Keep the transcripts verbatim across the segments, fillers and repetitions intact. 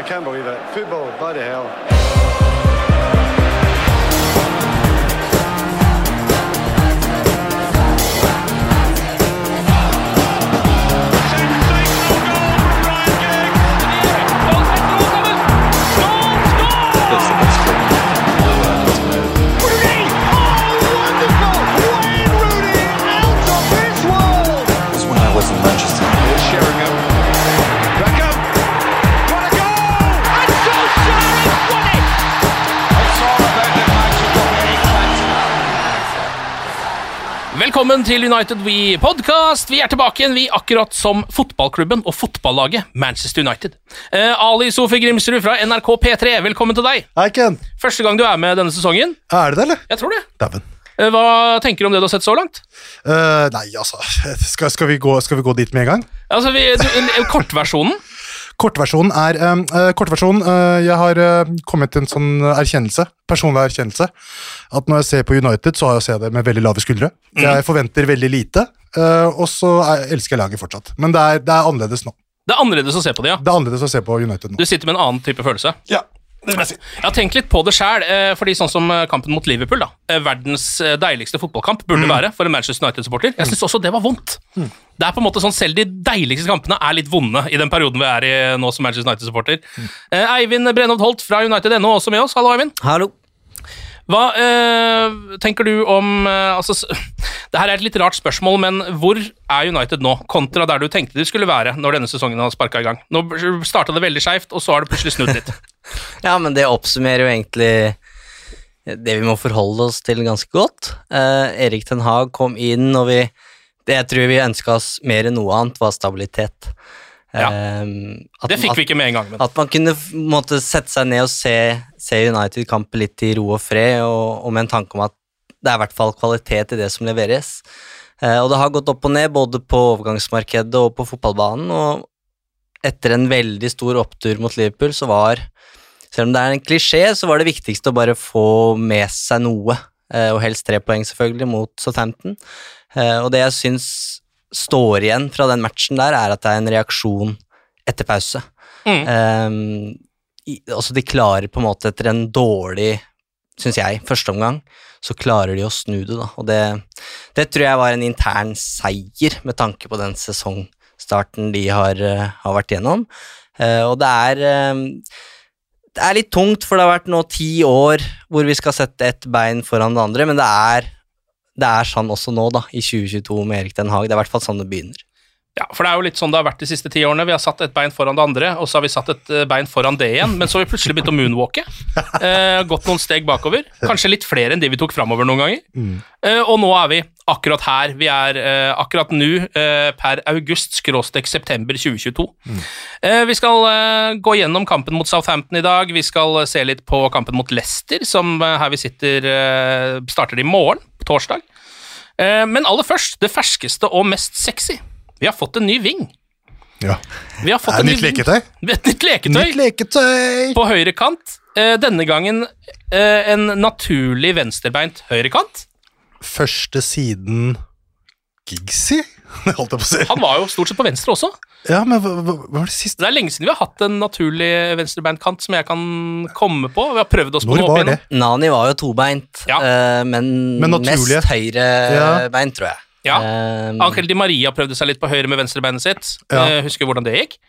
can't believe it. Football, bloody hell. Velkommen til United We Podcast. Vi er tilbake igjen, vi akkurat som fotballklubben og fotballaget Manchester United. Uh, Ali Sofie Grimsrud fra N R K P tre, velkommen til deg. Hei, Ken. Første gang du er med denne sesongen. Er det det, eller? Jeg tror det. Daven. Uh, hva tenker du om det du har sett så langt? Uh, nei, altså, skal, skal, vi gå, skal vi gå dit med en gang? Altså, vi, du, kortversjonen. Kortversjonen er, um, uh, kortversjonen, uh, jeg har uh, kommet til en sånn erkjennelse, personlig erkjennelse, at når jeg ser på United, så har jeg sett det med veldig lave skuldre. Mm. Jeg forventer veldig lite, uh, og så er, elsker jeg laget fortsatt. Men det er, det er annerledes nå. Det er annerledes å se på det, ja. Det er annerledes å se på United nå. Du sitter med en annen type følelse. Ja. Det vil jeg si. Jeg har tenkt litt på det selv, fordi sånn som kampen mot Liverpool, da, verdens deiligste fotballkamp burde mm. være for en Manchester United-supporter. Jeg synes også det var vondt. Mm. Det er på en måte sånn, selv de deiligste kampene er litt vonde i den perioden vi er i nå som Manchester United-supporter. Mm. Eivind Brenhovd Holt fra United punkt no også med oss. Hallo, Eivind. Hallo. Hva øh, tenker du om øh, altså, det her er et litt rart spørsmål, men hvor er United nå, kontra der du tenkte de skulle være når denne sesongen har sparket i gang? Nå startet det veldig skjevt, og så har det plutselig snudd litt. Ja, men det oppsummerer jo egentlig det vi må forholde oss til ganske godt. Uh, Erik Ten Hag kom inn, og vi, det jeg tror vi ønsket oss mer enn noe annet var stabilitet. Ja, um, det fikk vi ikke med en gang. Men. At man kunne måtte sette seg ned og se, se United-kampen litt i ro og fred, og, og med en tanke om at det er i hvert fall kvalitet i det som leveres. Uh, og det har gått opp og ned, både på overgangsmarkedet og på fotballbanen, og etter en veldig stor opptur mot Liverpool, så var, selv om det er en klisjé, så var det viktigste å bare få med seg noe, uh, og helst tre poeng selvfølgelig, mot Southampton. Uh, og det jeg synes står igjen fra den matchen der, er at det er en reaksjon etter pause. Mm. Um, i, altså de klarer på en måte etter en dårlig, synes jeg, første omgang, så klarer de å snu det da, og det, det tror jeg var en intern seier med tanke på den sesongstarten de har, uh, har vært gjennom. Uh, og det er, um, det er litt tungt, for det har vært nå ti år hvor vi skal sette et bein foran det andre, men det er Det er sånn også nå da, i tjue tjueto med Erik Ten Hag. Det er i hvert fall sånn det begynner. Ja, for det er jo litt sånn det har vært de siste ti årene. Vi har satt et bein foran det andre, og så har vi satt et bein foran det igjen, men så har vi plutselig begynt å moonwalke. Eh, gått noen steg bakover. Kanskje litt flere enn de vi tok fremover noen ganger. Mm. Eh, og nå er vi akkurat her. Vi er eh, akkurat nå eh, per august skråstrek september tjue tjueto. Mm. Eh, vi skal eh, gå gjennom kampen mot Southampton i dag. Vi skal se litt på kampen mot Leicester, som eh, her vi sitter eh, starter i morgen, på torsdag. Eh, men aller først, det ferskeste og mest sexy. Vi har fått en ny ving. Ja. Vi har fått er en ny nytt leketøy? Et nytt leketøy. Nytt leketøy. På høyre kant. Eh, denne gangen eh, en naturlig venstrebeint høyre kant. Første siden Giggsy? Holdt jeg på å si. Han var jo stort sett på venstre også. Ja, men hva, hva var det siste? Det er lenge siden vi har hatt en naturlig venstrebeint kant som jeg kan komme på. Vi har prøvd oss på Når noe opp igjennom. Nani var jo tobeint, ja. uh, men, men mest høyrebeint, ja. tror jeg. Ja, um, Angel Di Maria prøvde seg litt på høyre med venstrebeinet sitt. Ja. Uh, husker hvordan det gikk.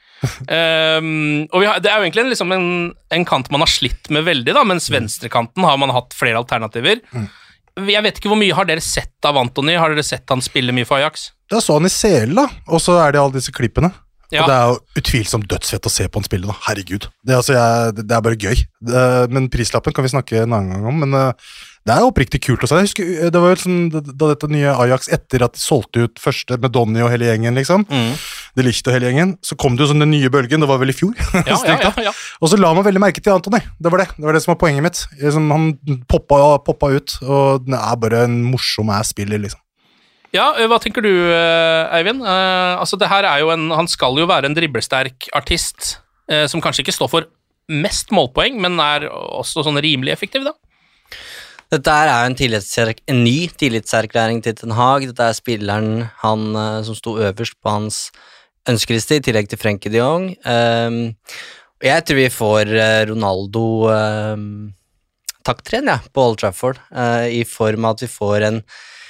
um, og vi har, det er jo egentlig en, liksom en, en kant man har slitt med veldig, da, mens venstrekanten har man hatt flere alternativer. Mm. Jeg vet ikke hvor mye har dere sett av Antony? Har dere sett han spille mye for Ajax? Da så han i C L da, og så er det alle disse klippene. Ja. Og det er jo utvilsomt dødsfett å se på han spille da, herregud. Det, altså, jeg, det er bare gøy. Det, men prislappen kan vi snakke en annen gang om, men uh, det er oppriktig kult å se. Jeg husker, det var jo sånn, da, da dette nye Ajax, etter at de solgte ut første med Donny og hele gjengen, liksom, mm. De Ligt og hele gjengen, så kom det jo sånn den nye bølgen, det var vel i fjor. Ja, ja, ja, ja. Og så la man veldig merke til Antony, det var det, det var det som var poenget mitt. Liksom, han poppa, poppa ut, og det er bare en morsom ass-spiller, liksom. Ja, hva tenker du, Eivind? Uh, altså, det her er jo en, han skal jo være en dribbelsterk artist, uh, som kanskje ikke står for mest målpoeng, men er også sånn rimelig effektiv, da. Dette er jo en, tillitserk- en ny tillitserklæring til Ten Hag. Dette er spilleren han, uh, som sto øverst på hans ønskeliste, i tillegg til Frenkie de Jong. Um, Jeg tror vi får eh, Ronaldo eh, taktren, ja, på Old Trafford, eh, i form av at vi får en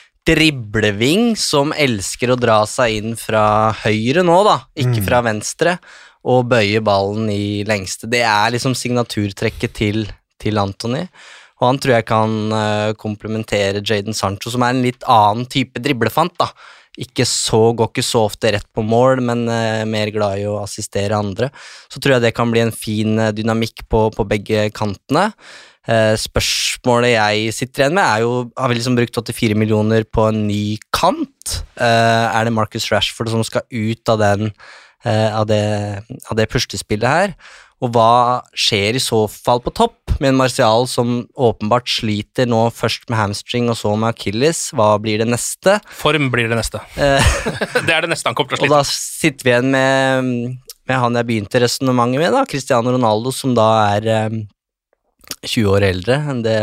dribleving som elsker å dra seg inn fra høyre nå da, ikke fra venstre, og bøye ballen i lengste. Det er liksom signaturtrekket til, til Antony, og han tror jeg kan uh, komplementere Jadon Sancho, som er en litt annen type driblefant da. Ikke så, går ikke så ofte rett på mål, men uh, mer glad i å assistere andre. Så tror jeg det kan bli en fin uh, dynamikk på, på begge kantene. Uh, spørsmålet jeg sitter igjen med er jo, har vi liksom brukt åttifire millioner på en ny kant? Uh, er det Marcus Rashford som skal ut av den, uh, av det, av det puslespillet her? Og hva skjer i så fall på topp med en Martial som åpenbart sliter nå først med hamstring og så med Achilles? Hva blir det neste? Form blir det neste. Uh, det er det neste han kommer til å slite. Og da sitter vi igjen med, med han jeg begynte resonemanget med da, Cristiano Ronaldo, som da er um, tjue år eldre enn det,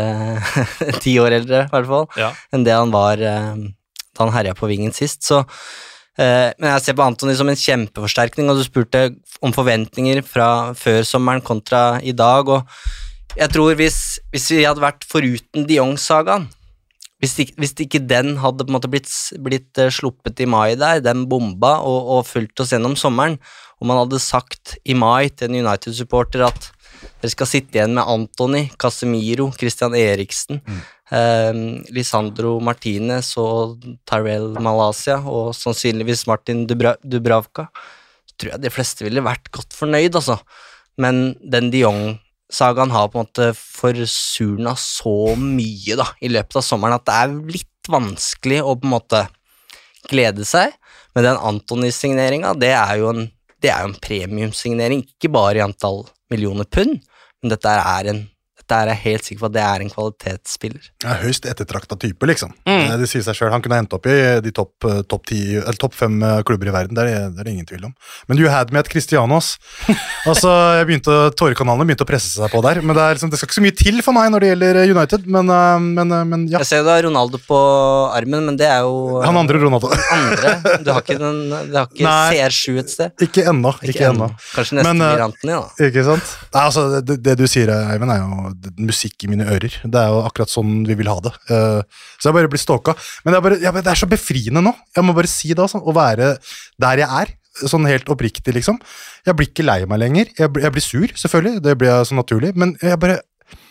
ti år eldre i hvert fall, ja. enn det han var um, da han herja på vingen sist, så uh, men jeg ser på Antony som en kjempeforsterkning, og du spurte om forventninger fra før sommeren kontra i dag, og jeg tror hvis, hvis vi hadde vært foruten de Jong-sagaen, hvis, hvis ikke den hadde på en måte blitt, blitt uh, sluppet i mai der, den bomba og, og fulgt oss gjennom sommeren, og man hadde sagt i mai til en United-supporter at dere skal sitte igjen med Antony, Casemiro, Christian Eriksen, mm. eh, Lisandro Martinez og Tyrell Malacia, og sannsynligvis Martin Dubra Dubravka, så tror jeg de fleste ville vært godt fornøyd, altså. Men den de Jong-sagaen har på en måte forsurna så mye da, i løpet av sommeren, at det er litt vanskelig å på en måte glede seg. Men den Antony-signeringa, det er jo en, det er jo en premiumsignering, ikke bare i antall millioner pund, men dette er en dette er jeg helt sikker på at det er en kvalitetsspiller. Ja, høyst ettertraktet type, liksom. Mm. Det sier seg selv. Han kunne hendt opp i de topp top ti, eller topp fem klubber i verden, det er, det er det ingen tvil om. Men you had me at Cristianos. Altså, jeg begynte, tårekanalene begynte å presse seg på der, men det, er, liksom, det skal ikke så mye til for meg når det gjelder United, men, men, men ja. Jeg ser du har Ronaldo på armen, men det er jo... Han andre Ronaldo. andre. Du har ikke, den, du har ikke C R sju et sted. Ikke ennå, ikke, ikke ennå. Kanskje neste men, blir Antony, da. Ikke sant? Nei, altså, det, det du sier, Eivind, er jo musikk i mine ører. Det er jo akkurat sånn vi vil ha det. Uh, så jeg bare blir ståka. Men det er, bare, ja, det er så befriende nå. Jeg må bare si det, altså, å være der jeg er, sånn helt oppriktig, liksom. Jeg blir ikke lei meg lenger. Jeg, jeg blir sur, selvfølgelig. Det blir jeg så naturlig. Men jeg bare...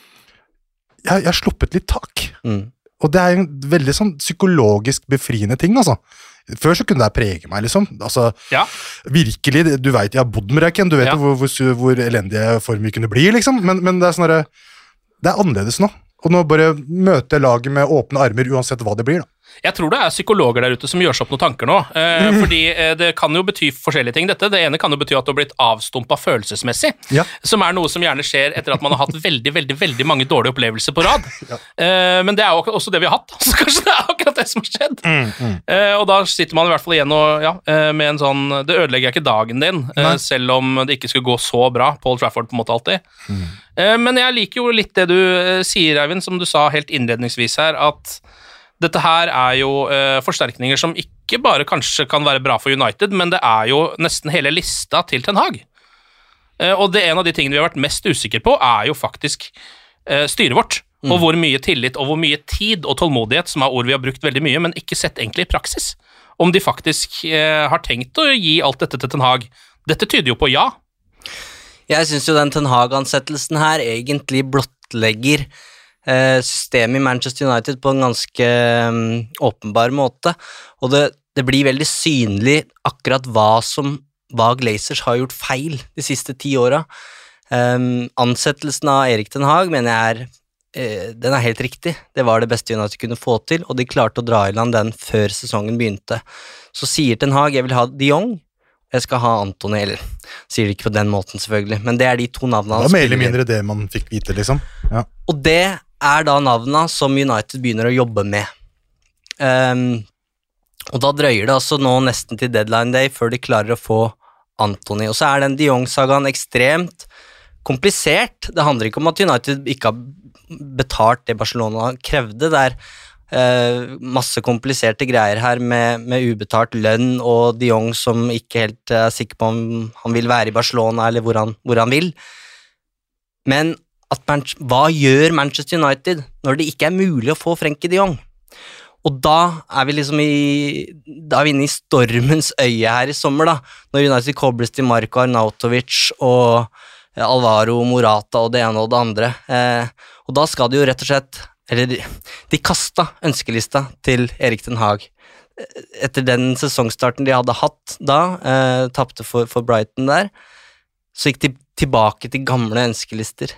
Jeg, jeg har sluppet litt tak. Mm. Og det er en veldig sånn psykologisk befriende ting, altså. Før så kunne det prege meg, liksom. Altså, ja. Virkelig, du vet, jeg har bodd med deg, Ken. Du vet ja. hvor, hvor, hvor elendige form vi kunne bli, liksom. Men, men det er sånn der, det er annerledes nå. Og nå bare møter laget med åpne armer, uansett hva det blir, da. Jeg tror det er psykologer der ute som gjør seg opp noen tanker nå, eh, mm. fordi eh, det kan jo bety forskjellige ting dette. Det ene kan jo bety at du har blitt avstumpet følelsesmessig, ja. som er noe som gjerne skjer etter at man har hatt veldig, veldig, veldig mange dårlige opplevelser på rad. Ja. Eh, men det er jo også det vi har hatt, så kanskje det er akkurat det som har skjedd. Mm, mm. Eh, og da sitter man i hvert fall igjen og, ja, med en sånn, det ødelegger ikke dagen din, eh, selv om det ikke skulle gå så bra på Old Trafford på en måte alltid. Mm. Eh, men jeg liker jo litt det du eh, sier, Eivind, som du sa helt innledningsvis her, at dette her er jo uh, forsterkninger som ikke bare kanskje kan være bra for United, men det er jo nesten hele lista til Ten Hag. Uh, og det er en av de tingene vi har vært mest usikre på, er jo faktisk uh, styret vårt, mm. og hvor mye tillit og hvor mye tid og tålmodighet, som er ord vi har brukt veldig mye, men ikke sett egentlig i praksis. Om de faktisk uh, har tenkt å gi alt dette til Ten Hag. Dette tyder jo på ja. Jeg synes jo den Ten Hag-ansettelsen her egentlig blottlegger systemet i Manchester United på en ganske um, åpenbar måte, og det, det blir veldig synlig akkurat hva som hva Glazers har gjort feil de siste ti åra. Um, ansettelsen av Erik Ten Hag mener jeg er uh, den er helt riktig. Det var det beste United kunne få til, og de klarte å dra i land den før sesongen begynte. Så sier Ten Hag, jeg vil ha De Jong, jeg skal ha Antony, eller sier det ikke på den måten selvfølgelig, men det er de to navnene. Det var mer eller mindre det man fikk vite, liksom. Ja. Og det er da navnene som United begynner å jobbe med. Um, og da drøyer det altså nå nesten til deadline day før de klarer å få Antony. Og så er den De Jong-sagaen ekstremt komplisert. Det handler ikke om at United ikke har betalt det Barcelona krevde. Det er Eh, masse kompliserte greier her med, med ubetalt lønn og de Jong som ikke helt er sikker på om han vil være i Barcelona eller hvor han, hvor han vil. Men at Man- hva gjør Manchester United når det ikke er mulig å få Frenkie de Jong? Og da er vi liksom i da er vi inne i stormens øye her i sommer, da, når United kobles til Marko Arnautovic og Alvaro Morata og det ene og det andre. Eh, og da skal det jo rett og slett Eller de, de kasta ønskelista til Erik ten Hag. Etter den sesongstarten de hadde hatt da, eh, tapte for, for Brighton der, så gikk de tilbake til gamle ønskelister.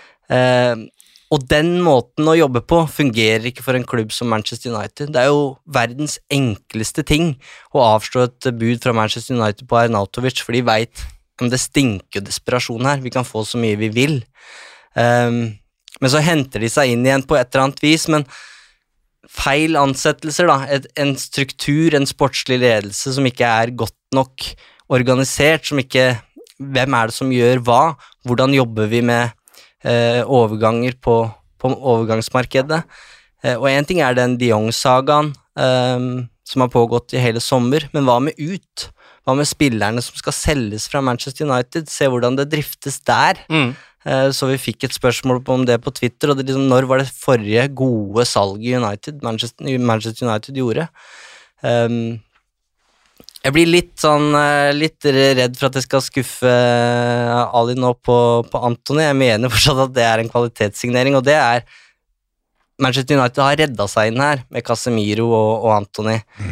Eh, og den måten å jobbe på fungerer ikke for en klubb som Manchester United. Det er jo verdens enkleste ting å avslå et bud fra Manchester United på Arnautovic, for de vet om det stinker desperasjon her, vi kan få så mye vi vil. Um, men så henter de seg inn igjen på et eller annet vis, men feil ansettelser da, et, en struktur, en sportslig ledelse som ikke er godt nok organisert, som ikke, hvem er det som gjør hva, hvordan jobber vi med eh, overganger på, på overgangsmarkedet, eh, og en ting er den de Jong-sagaen eh, som har pågått i hele sommer, men hva med ut? Hva med spillerne som skal selges fra Manchester United? Se hvordan det driftes der. Mm. Så vi fikk et spørsmål om det på Twitter, og det liksom, når var det forrige gode salget United, Manchester, Manchester United gjorde? Um, jeg blir litt sånn, litt redd for at jeg skal skuffe Ali nå på, på Antony. Jeg mener fortsatt at det er en kvalitetssignering, og det er Manchester United har reddet seg inn her med Casemiro og, og Antony. Mm.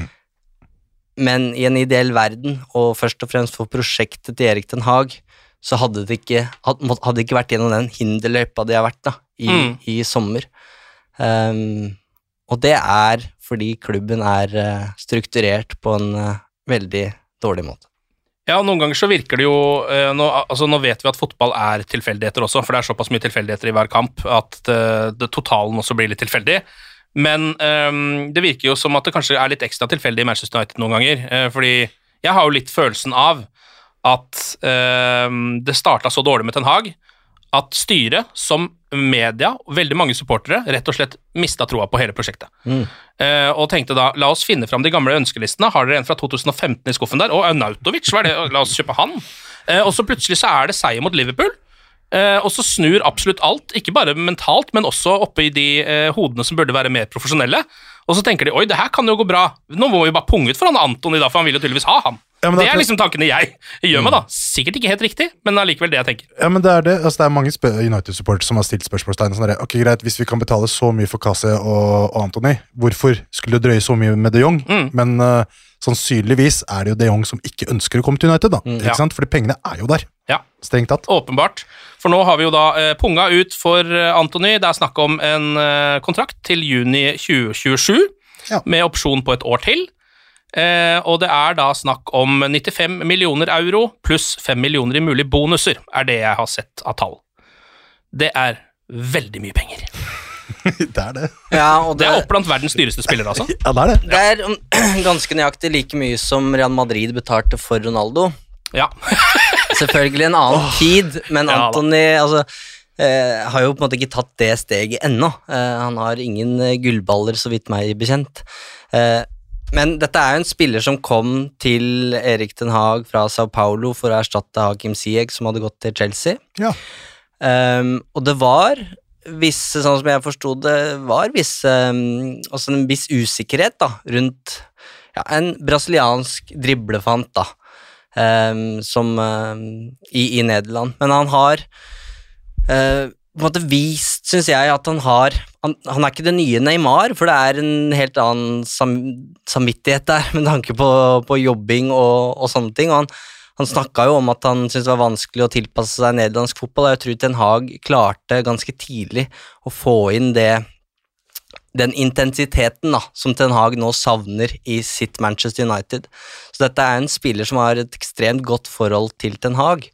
Men i en ideell verden, og først og fremst for prosjektet til Erik ten Hag, så hadde det ikke, hadde det ikke vært gjennom den hinderløypa det har vært da, i, mm. i sommer. Um, og det er fordi klubben er uh, strukturert på en uh, veldig dårlig måte. Ja, noen ganger så virker det jo, uh, nå, altså nå vet vi at fotball er tilfeldigheter også, for det er såpass mye tilfeldigheter i hver kamp, at uh, det totalen også blir litt tilfeldig. Men um, det virker jo som at det kanskje er litt ekstra tilfeldig i Manchester United noen ganger, uh, fordi jeg har jo litt følelsen av at uh, det startet så dårlig med Ten Hag, at styret, som media, og veldig mange supportere, rett og slett mistet troa på hele prosjektet. Mm. Uh, og tenkte da, la oss finne fram de gamle ønskelistene, har dere en fra to tusen og femten i skuffen der, og Arnautovic, hva er det? La oss kjøpe han. Uh, og så plutselig så er det seier mot Liverpool, uh, og så snur absolutt alt, ikke bare mentalt, men også oppe i de uh, hodene som burde være mer profesjonelle, og så tenker de, oi, det her kan jo gå bra, nå må vi bare punge ut for han Antony da, for han vil jo tydeligvis ha han. Ja, det er liksom tankene jeg gjør meg da. Sikkert ikke helt riktig, men allikevel det jeg tenker. Ja, men det er det. Altså, det er mange United-supportere som har stilt spørsmålstegn. Sånn der, ok, greit, hvis vi kan betale så mye for Kasse og, og Antony, hvorfor skulle det drøye så mye med De Jong? Mm. Men uh, sannsynligvis er det jo De Jong som ikke ønsker å komme til United, da. Mm, ikke ja. sant? Fordi pengene er jo der. Ja. Strengt tatt. Åpenbart. For nå har vi jo da uh, punga ut for uh, Antony. Det er snakk om en uh, kontrakt til juni tjue tjuesju, ja. med opsjon på et år til. Eh, og det er da snakk om nittifem millioner euro pluss fem millioner i mulige bonuser, er det jeg har sett av tall. Det er veldig mye penger. Det er det. Ja, og det, det er opp blant verdens dyreste spillere, altså. Ja, det er det. Det er um, ganske nøyaktig like mye som Real Madrid betalte for Ronaldo. Ja. Selvfølgelig en annen oh, tid, men ja, Antony, altså, eh, har jo på en måte ikke tatt det steget ennå. Eh, han har ingen gullballer, så vidt meg bekjent. Eh, Men dette er jo en spiller som kom til Erik ten Hag fra Sao Paulo for å erstatte Hakim Ziyech, som hadde gått til Chelsea. Ja. Um, og det var visse, sånn som jeg forstod det, var visse, um, også en viss usikkerhet da, rundt ja, en brasiliansk driblefant da, um, som um, i, i Nederland. Men han har uh, på en måte vist, synes jeg, at han har han, han er ikke det nye Neymar, for det er en helt annen sam, samvittighet der, med tanke på, på jobbing og, og sånne ting, og han, han snakket jo om at han syntes det var vanskelig å tilpasse seg nederlandsk fotball, og jeg tror Ten Hag klarte ganske tidlig å få inn det, den intensiteten da, som Ten Hag nå savner i sitt Manchester United. Så dette er en spiller som har et ekstremt godt forhold til Ten Hag,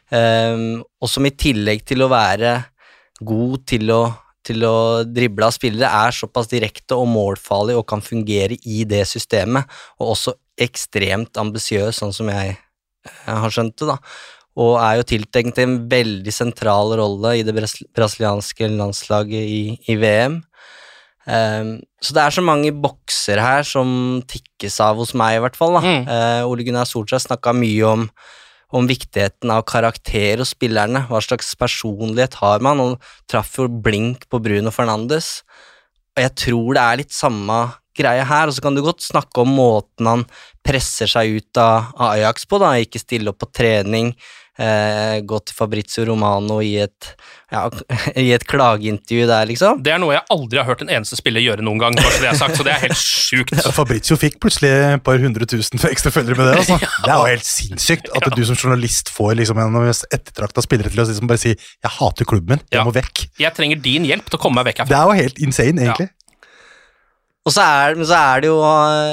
um, og som i tillegg til å være god til å, til å drible av spillere, er såpass direkte og målfarlig og kan fungere i det systemet, og også ekstremt ambisiøs, sånn som jeg, jeg har skjønt det da, og er jo tiltenkt en veldig sentral rolle i det brasilianske landslaget i, i V M. Um, så det er så mange bokser her som tikkes av hos meg i hvert fall da. Mm. Uh, Ole Gunnar Solskjær snakket mye om, om viktigheten av karakter hos spillerne, hva slags personlighet har man, og traff jo blink på Bruno Fernandes, og jeg tror det er litt samme greie her, og så kan du godt snakke om måten han presser seg ut av, av Ajax på da, ikke stille opp på trening, Eh, gå til Fabrizio Romano i et, ja, i et klageintervju der, liksom. Det er noe jeg aldri har hørt en eneste spiller gjøre noen gang, bare så det er sagt, så det er helt sjukt. Ja, Fabrizio fikk plutselig et par hundre tusen ekstra følgere med det, altså. Ja. Det er jo helt sinnssykt at ja. du som journalist får liksom en ettertraktet spillere til å liksom bare si, jeg hater klubben min, jeg ja. må vekk. Jeg trenger din hjelp til å komme meg vekk herfra. Det er jo helt insane, egentlig. Ja. Og så er, så er det jo,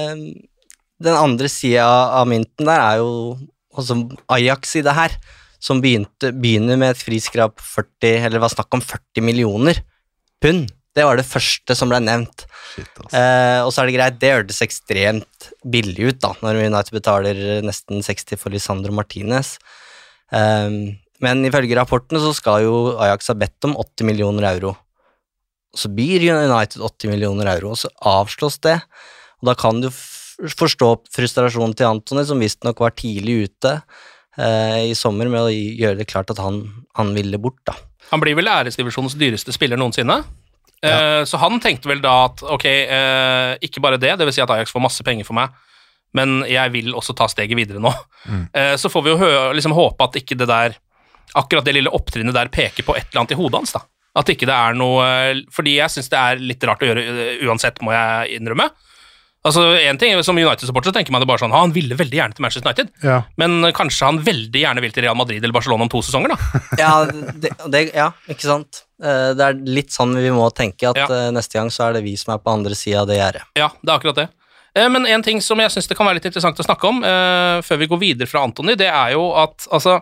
den andre siden av mynten der er jo også Ajax i det her, som begynte, begynner med et friskrap på førti, eller hva snakk om førti millioner pund. Det var det første som ble nevnt. Shit, altså. eh, og så er det greit, det hørtes ekstremt billig ut da, når United betaler nesten seksti for Lisandro Martinez. Eh, men ifølge rapporten så skal jo Ajax ha bedt om åtti millioner euro. Så byr United åtti millioner euro, og så avslås det. Og da kan du forstå frustrasjonen til Antony, som visst nok var tidlig ute eh, i sommer med å gjøre det klart at han, han ville bort da. Han blir vel æresdivisjonens dyreste spiller noensinne, ja. eh, så han tenkte vel da at ok, eh, ikke bare det, det vil si at Ajax får masse penger for meg, men jeg vil også ta steget videre nå. Mm. Eh, så får vi jo hø liksom håpe at ikke det der, akkurat det lille opptrinnet der peker på et eller annet i hodet hans da. At ikke det er noe, fordi jeg synes det er litt rart å gjøre uansett, må jeg innrømme. Altså, en ting, som United-supporter så tenker man det bare sånn, han ville veldig gjerne til Manchester United, ja. men kanskje han veldig gjerne vil til Real Madrid eller Barcelona om to sesonger da. ja, det, det, ja, ikke sant. Det er litt sånn vi må tenke, at ja. neste gang så er det vi som er på andre siden av det gjerdet. Ja, det er akkurat det. Men en ting som jeg synes det kan være litt interessant å snakke om, før vi går videre fra Antony, det er jo at, altså,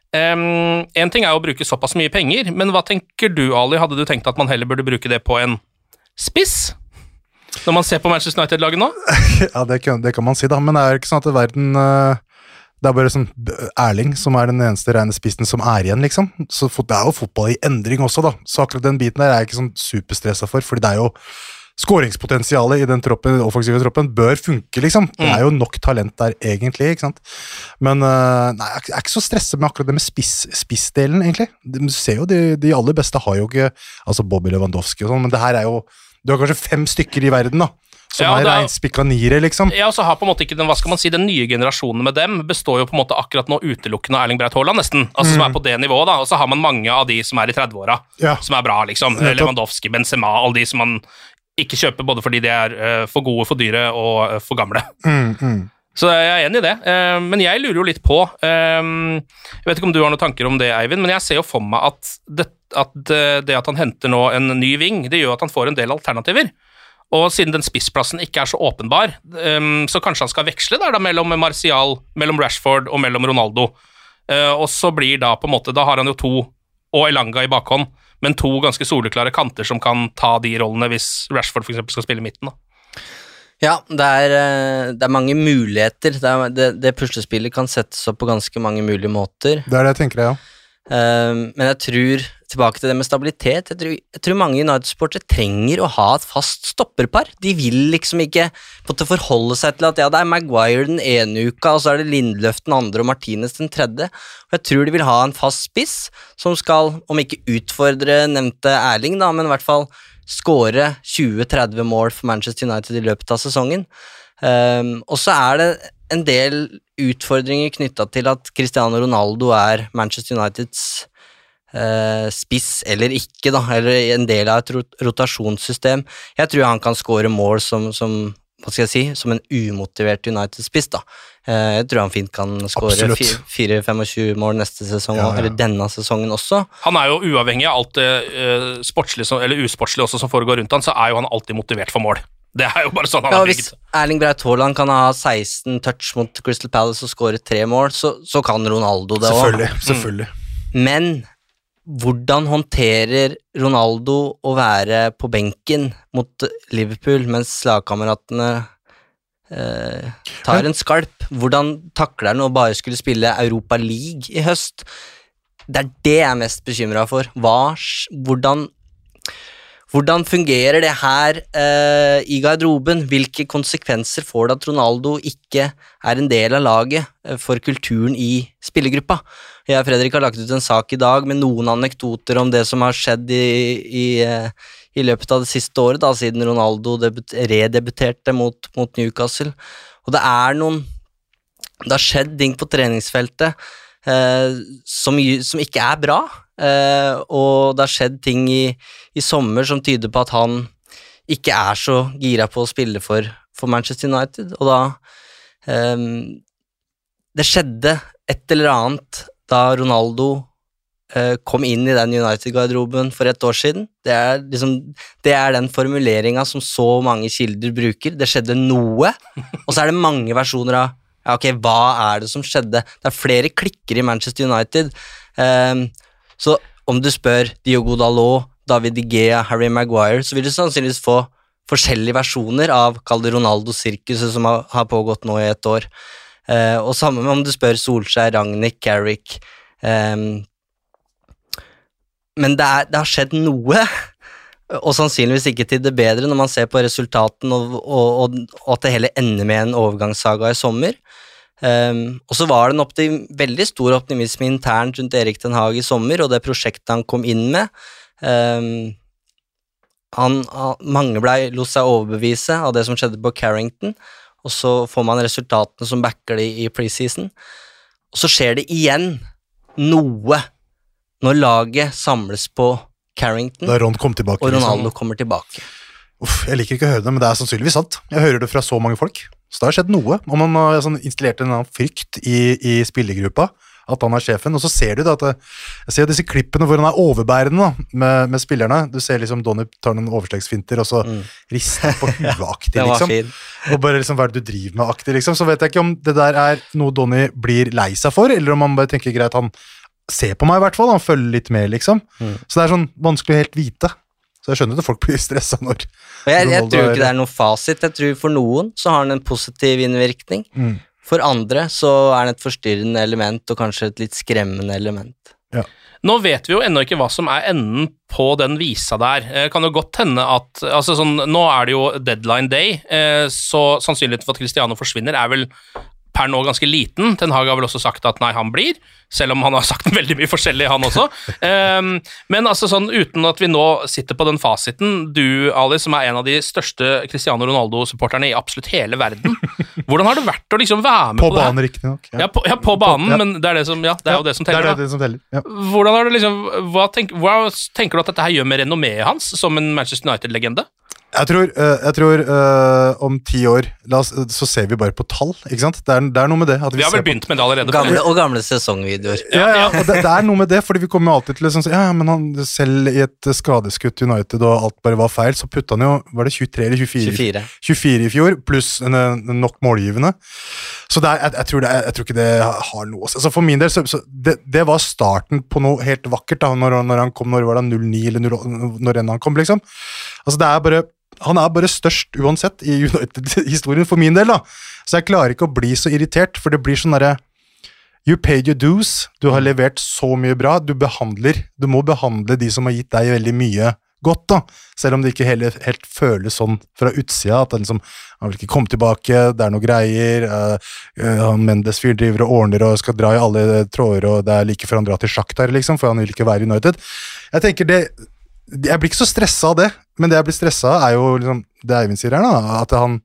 en ting er å bruke såpass mye penger, men hva tenker du, Ali? Hadde du tenkt at man heller burde bruke det på en spiss? Når man ser på Manchester United-laget nå? Ja, det kan, det kan man si da, men det er ikke sånn at verden, det er bare sånn Erling som er den eneste rene spissen som er igjen, liksom. Så det er jo fotball i endring også da, så akkurat den biten der er jeg ikke sånn superstresset for, fordi det er jo skåringspotensialet i den troppen, den offensive troppen, bør funke, liksom. Det er jo nok talent der egentlig, ikke sant? Men nei, jeg er ikke så stresset med akkurat det med spiss, spissdelen, egentlig. Du ser jo, de, de aller beste har jo ikke, altså Bobby Lewandowski og sånn, men det her er jo du har kanskje fem stykker i verden da, som ja, er regnspikka niere, liksom. Ja, og så har på en måte ikke den, hva skal man si, den nye generasjonen med dem består jo på en måte akkurat nå utelukkende av Erling Braut Haaland nesten, altså mm. som er på det nivået da, og så har man mange av de som er i tredve-åra, ja. som er bra, liksom. Ja, Lewandowski, Benzema, alle de som man ikke kjøper både fordi de er uh, for gode, for dyre og uh, for gamle. Mm, mm. Så jeg er enig i det, uh, men jeg lurer jo litt på, uh, jeg vet ikke om du har noen tanker om det, Eivind, men jeg ser jo for meg at det, at det at han henter nå en ny ving, det gjør at han får en del alternativer, og siden den spissplassen ikke er så åpenbar, um, så kanskje han skal veksle der da mellom Martial, mellom Rashford og mellom Ronaldo, uh, og så blir da på en måte, da har han jo to, og Elanga i bakhånd, men to ganske soleklare kanter som kan ta de rollene hvis Rashford for eksempel skal spille i midten da. Ja, det er, det er mange muligheter. Det, er, det, det puslespillet kan settes opp på ganske mange mulige måter. Det er det jeg tenker, ja. Uh, men jeg tror, tilbake til det med stabilitet, jeg tror, jeg tror mange United-sportere trenger å ha et fast stopperpar. De vil liksom ikke måtte forholde seg til at ja, det er Maguire den ene uka, og så er det Lindeløf den andre og Martinez den tredje. Og jeg tror de vil ha en fast spiss som skal, om ikke utfordre nevnte Erling da, men i hvert fall skåre tjue til tretti mål for Manchester United i løpet av sesongen. Um, og så er det en del utfordringer knyttet til at Cristiano Ronaldo er Manchester Uniteds uh, spiss eller ikke da, eller en del av et rot rotasjonssystem. Jeg tror han kan skåre mål som, som, hva skal jeg si, som en umotivert United-spiss da. Uh, jeg tror han fint kan skåre fire femogtjue mål neste sesong, ja, ja. eller denne sesongen også. Han er jo uavhengig av alt det uh, sportslige, eller usportslige også som foregår rundt han, så er jo han alltid motivert for mål. Det er jo bare sånn han ja, har bygget. Hvis Erling Braut Haaland kan ha seksten touch mot Crystal Palace og skåre tre mål, så, så kan Ronaldo det også. Selvfølgelig, selvfølgelig. Mm. Men hvordan håndterer Ronaldo å være på benken mot Liverpool mens lagkameratene eh, tar en skalp? Hvordan takler han å bare skulle spille Europa League i høst? Det er det jeg er mest bekymret for. Hva, hvordan... hvordan fungerer det her eh, i garderoben? Hvilke konsekvenser får det at Ronaldo ikke er en del av laget eh, for kulturen i spillergruppa? Jeg og Fredrik har lagt ut en sak i dag med noen anekdoter om det som har skjedd i, i, eh, i løpet av det siste året, da, siden Ronaldo debut, redebuterte mot, mot Newcastle. Og det er noen, det har skjedd ting på treningsfeltet eh, som, som ikke er bra. Uh, og det har skjedd ting i, i sommer som tyder på at han ikke er så gira på å spille for, for Manchester United, og da um, det skjedde et eller annet da Ronaldo uh, kom inn i den United-garderoben for et år siden. Det er, liksom, det er den formuleringen som så mange kilder bruker. Det skjedde noe, og så er det mange versjoner av ja, ok, hva er det som skjedde? Det er flere klikker i Manchester United. um, Så om du spør Diogo Dalot, David De Gea, Harry Maguire, så vil du sannsynligvis få forskjellige versjoner av, kall det Ronaldo-sirkuset som har, har pågått nå i et år. Eh, og samme med om du spør Solskjær, Rangnick, Carrick. Eh, men det, er, det har skjedd noe, og sannsynligvis ikke til det bedre når man ser på resultaten, og, og, og, og at det hele ender med en overgangssaga i sommer. Um, og så var det en optim, veldig stor optimisme internt rundt Erik Ten Hag i sommer, og det prosjektet han kom inn med. Um, han, han, mange ble lot seg overbevise av det som skjedde på Carrington, og så får man resultatene som backer det i preseason. Og så skjer det igjen noe når laget samles på Carrington, Da Ron kom tilbake, og Ronaldo liksom. kommer tilbake. Uff, jeg liker ikke å høre det, men det er sannsynligvis sant. Jeg hører det fra så mange folk. Så det har skjedd noe, og man har sånn, installert en annen frykt i, i spillergruppa, at han er sjefen, og så ser du da at det, jeg ser disse klippene hvor han er overbærende da, med, med spillerne. Du ser liksom Donny tar noen overstegsfinter, og så mm. rister han på huet-aktig, liksom. Og bare liksom, hva er det du driver med-aktig, liksom. Så vet jeg ikke om det der er noe Donny blir lei seg for, eller om han bare tenker greit, han ser på meg i hvert fall, han følger litt med, liksom. Mm. Så det er sånn vanskelig å helt vite. Så jeg skjønner at folk blir stresset når og jeg, jeg tror ikke det er noe fasit. Jeg tror for noen så har den en positiv innvirkning. Mm. For andre så er det et forstyrrende element og kanskje et litt skremmende element. Ja. Nå vet vi jo ennå ikke hva som er enden på den visa der. Det kan jo godt hende at altså sånn, nå er det jo deadline day, så sannsynligheten for at Cristiano forsvinner er vel per nå ganske liten. Ten Hag har vel også sagt at nei, han blir, selv om han har sagt veldig mye forskjellig, han også. Um, men altså sånn, uten at vi nå sitter på den fasiten, du, Ali, som er en av de største Cristiano Ronaldo-supporterne i absolutt hele verden, hvordan har det vært å liksom være med på på det her? På banen, riktig nok. Ja, ja, på, ja, på banen, ja. Men det er, det, som, ja, det er ja, jo det som teller. Det er det, det som teller, ja. Hvordan har det liksom, hva, tenk, hva tenker du at dette her gjør med renommeet hans som en Manchester United-legende? Jeg tror, uh, jeg tror uh, om ti år la oss, så ser vi bare på tall, ikke sant? Det er, det er noe med det. At vi, vi har vel begynt på, med det allerede. Gamle, og gamle sesongvideoer. Ja, ja, og det, det er noe med det, fordi vi kommer jo alltid til liksom, ja, men han selv i et skadeskutt United og alt bare var feil, så putta han jo, var det tjuetre eller tjuefire? tjuefire. tjuefire i fjor, pluss en, en nok målgivende. Så det er, jeg, jeg, tror det er, jeg tror ikke det har noe. Altså for min del, så, så det, det var starten på noe helt vakkert da, når, når han kom, når var det null ni eller null åtte, når enn han kom, liksom. Altså det er bare han er bare størst uansett i United-historien for min del da, så jeg klarer ikke å bli så irritert, for det blir sånn der you paid your dues, du har levert så mye bra, du behandler, du må behandle de som har gitt deg veldig mye godt da, selv om det ikke helt, helt føles sånn fra utsida, at liksom, han vil ikke komme tilbake, det er noe greier, uh, uh, Mendes fyr driver og ordner og skal dra i alle tråder, og det er like før han drar til Shakhtar liksom, for han vil ikke være i United. Jeg tenker det jeg blir ikke så stresset av det, men det jeg blir stresset av er jo liksom, det Eivind sier her da, at han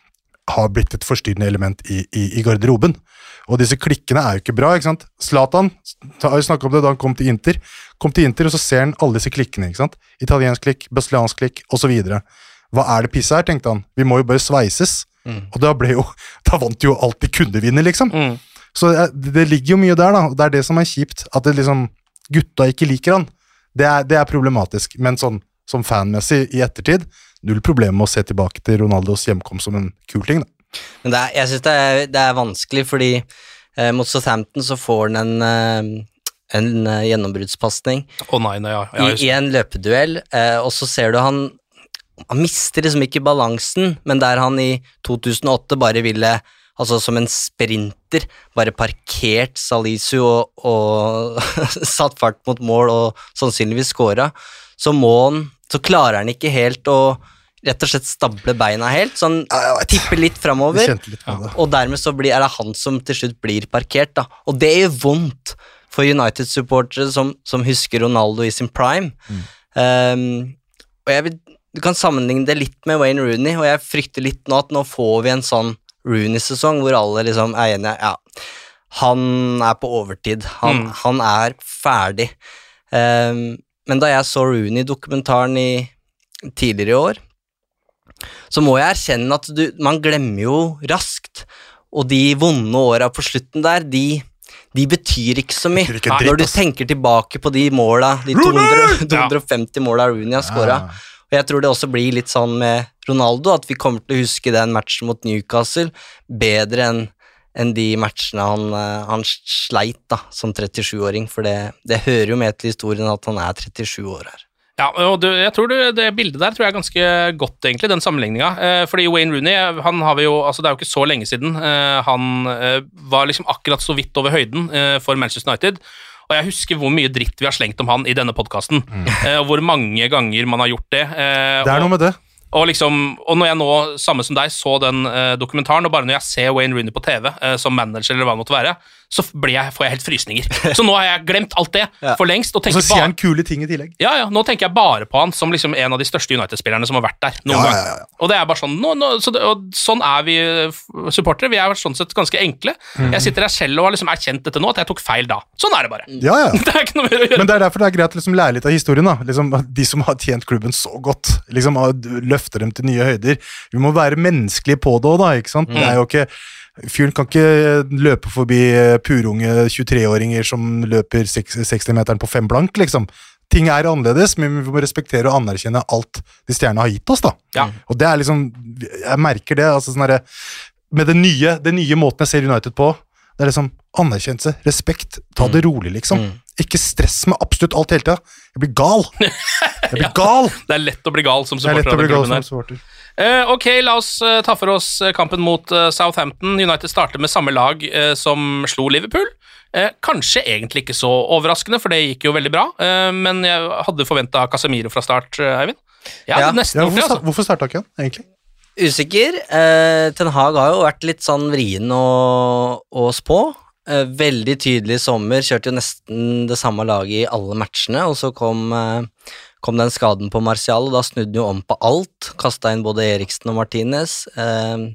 har blitt et forstyrrende element i, i, i garderoben. Og disse klikkene er jo ikke bra, ikke sant? Zlatan har jo snakket om det da han kom til Inter, kom til Inter og så ser han alle disse klikkene, ikke sant? Italiensk klikk, brasiliansk klikk, og så videre. Hva er det pisset her, tenkte han? Vi må jo bare sveises. Mm. Og da ble jo, da vant jo alt de kunne vinne, liksom. Mm. Så det, det ligger jo mye der da, og det er det som er kjipt, at det liksom, gutta ikke liker han. Det er, det er problematisk, men sånn, som fanmessig i ettertid, null problem med å se tilbake til Ronaldos hjemkomst som en kul ting. Da. Men det er, jeg synes det er, det er vanskelig, fordi eh, mot Southampton så får han en, eh, en eh, gjennombruddspasning oh, nei, nei, ja. Ja, i, i en løpeduell, eh, og så ser du han, han mister liksom ikke balansen, men der han i to tusen og åtte bare ville altså som en sprinter, bare parkert Salisu og, og satt fart mot mål og sannsynligvis skåret, så må han så klarer han ikke helt å rett og slett stable beina helt, så han Ja, jeg vet. tipper litt Vi fremover, kjente litt på det. og dermed så blir, er det han som til slutt blir parkert, da. Og det gjør vondt for United-supportere som, som husker Ronaldo i sin prime. Mm. Um, og jeg vil, du kan sammenligne det litt med Wayne Rooney, og jeg frykter litt nå at nå får vi en sånn Rooney-sesong hvor alle liksom er enige, ja, han er på overtid, han, Mm. han er ferdig. Um, men da jeg så Rooney-dokumentaren i tidligere i år, så må jeg erkjenne at du, man glemmer jo raskt, og de vonde åra på slutten der, de, de betyr ikke så mye. Betyr ikke dritt, Når du ass. tenker tilbake på de måla, de to hundre, to hundre og femti måla Rooney har skåra. Ja. Og jeg tror det også blir litt sånn med Ronaldo, at vi kommer til å huske den matchen mot Newcastle bedre enn enn de matchene han, eh, han sleit da, som trettisjuåring, for det, det hører jo med til historien at han er trettisju år her. Ja, og du, jeg tror du, det bildet der tror jeg er ganske godt, egentlig, den sammenligninga. Eh, fordi Wayne Rooney, han har vi jo, altså det er jo ikke så lenge siden, eh, han eh, var liksom akkurat så vidt over høyden eh, for Manchester United, og jeg husker hvor mye dritt vi har slengt om han i denne podcasten, eh, og hvor mange ganger man har gjort det. Eh, Det er og, noe med det. Og, liksom, og når jeg nå, samme som deg, så den eh, dokumentaren, og bare når jeg ser Wayne Rooney på T V eh, som manager eller hva det måtte være, så blir jeg, får jeg helt frysninger. Så nå har jeg glemt alt det Ja. for lengst, og Og så tenker sier bare han kule ting i tillegg. ja, ja, nå tenker jeg bare på han som liksom en av de største United-spillerne som har vært der noen Ja, gang. ja, ja, ja. Og det er bare sånn, nå, nå, så det, og sånn er vi eh, supportere, vi er sånn sett ganske enkle. Mhm. Jeg sitter her selv og har liksom erkjent dette nå, at jeg tok feil da. Sånn er det bare. Ja, ja. Det er ikke noe mer å gjøre. Men det er derfor det er greit å liksom lære litt av historien. da. Liksom, de som har tjent klubben så godt, liksom, løfter dem til nye høyder. Vi må være menneskelige på det også, da. Ikke sant? Det er jo ikke, fyren kan ikke løpe forbi purunge tjuetre-åringer som løper seksti-meteren på fem blank, liksom. Ting er annerledes, men vi må respektere og anerkjenne alt de stjernene har gitt oss, da. Ja. Og det er liksom, jeg merker det, altså sånn derre, med det nye, det nye måten jeg ser United på, det er liksom anerkjennelse, respekt, ta det rolig, liksom. Mm. Ikke stress med absolutt alt hele tida. Jeg blir gal. Jeg blir Ja. gal. Det er lett å bli gal som Det er lett supporter å av bli den gal klubben som her. supporter. Eh, ok, la oss eh, ta for oss eh, kampen mot eh, Southampton. United starter med samme lag eh, som slo Liverpool. Eh, kanskje egentlig ikke så overraskende, for det gikk jo veldig bra, eh, men jeg hadde forventet Casemiro fra start, eh, Eivind. Jeg hadde Ja. nesten Ja, gjort det, hvorfor, sta- altså. hvorfor starta ikke han, egentlig? Usikker. Eh, Ten Hag har jo vært litt sånn vrien å, å spå. Eh, veldig tydelig i sommer, kjørte jo nesten det samme laget i alle matchene, og så kom, eh, kom den skaden på Martial, og da snudde han jo om på alt. Kasta inn både Eriksen og Martinez. Eh,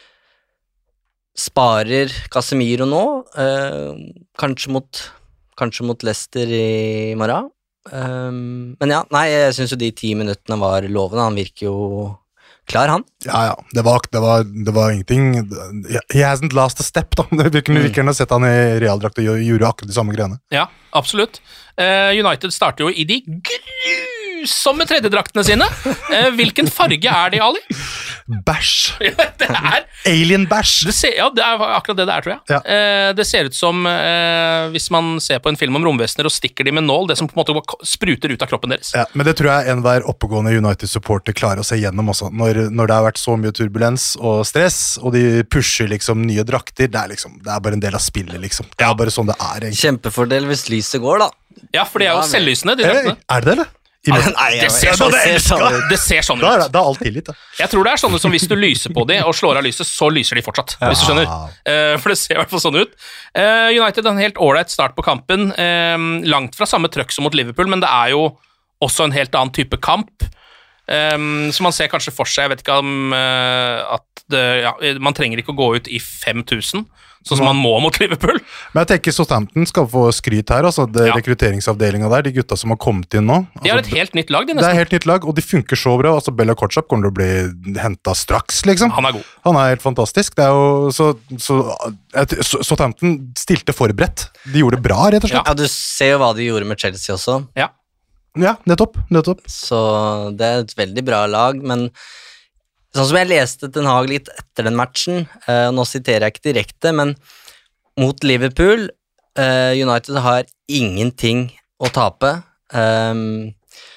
sparer Casemiro nå, eh, kanskje mot, kanskje mot Leicester i morgen. Eh, men ja, nei, jeg syns jo de ti minuttene var lovende. Han virker jo klar, han. Ja, ja, det var, det var, det var ingenting. He hasn't lost a step, da. Vi kunne like gjerne sett han i realdrakt og gjorde- gjorde akkurat de samme greiene. Ja, absolutt. Eh, United starter jo i de grusomme tredjedraktene sine. Eh, hvilken farge er de, Ali? Bæsj! det er Alien-bæsj! det ser, ja, det er akkurat det det er, tror jeg. Ja. Eh, det ser ut som eh, hvis man ser på en film om romvesener og stikker de med nål, det som på en måte bare spruter ut av kroppen deres. Ja, men det tror jeg enhver oppegående United-supporter klarer å se gjennom også. Når, når det har vært så mye turbulens og stress, og de pusher liksom nye drakter, det er, liksom, det er bare en del av spillet, liksom. Det er bare sånn det er, egentlig. Kjempefordel hvis lyset går, da. Ja, for de er jo Ja, men- selvlysende, de Hey, draktene. er det det, eller? I mørket? Nei, Det ser jeg- sånn, det ser sånn ut. det ser sånn Da er, ut. det- da er alt tilgitt, da. Jeg tror det er sånne som hvis du lyser på de og slår av lyset, så lyser de fortsatt. Hvis du skjønner. Wow. Eh, for det ser i hvert fall sånn ut. Eh, United har en helt ålreit start på kampen. Eh, langt fra samme trøkk som mot Liverpool, men det er jo også en helt annen type kamp. Um, så man ser kanskje for seg, jeg vet ikke om uh, at det, ja, man trenger ikke å gå ut i fem tusen, sånn som man må mot Liverpool. Men jeg tenker Southampton skal få skryt her, altså det Ja. rekrutteringsavdelinga der, de gutta som har kommet inn nå. De har Altså, et helt nytt lag, de det er nesten. helt nytt lag, og de funker så bra. Altså Bella Kotschap kommer til å bli henta straks, liksom. Han er god. Han er helt fantastisk. Det er jo så, så, jeg- så Southampton stilte forberedt. De gjorde det bra, rett og slett. Ja, du ser jo hva de gjorde med Chelsea også, Ja. Ja, nettopp. nettopp. så det er et veldig bra lag, men sånn som jeg leste Ten Hag litt etter den matchen, eh, og nå siterer jeg ikke direkte, men mot Liverpool, eh, United har ingenting å tape. Um,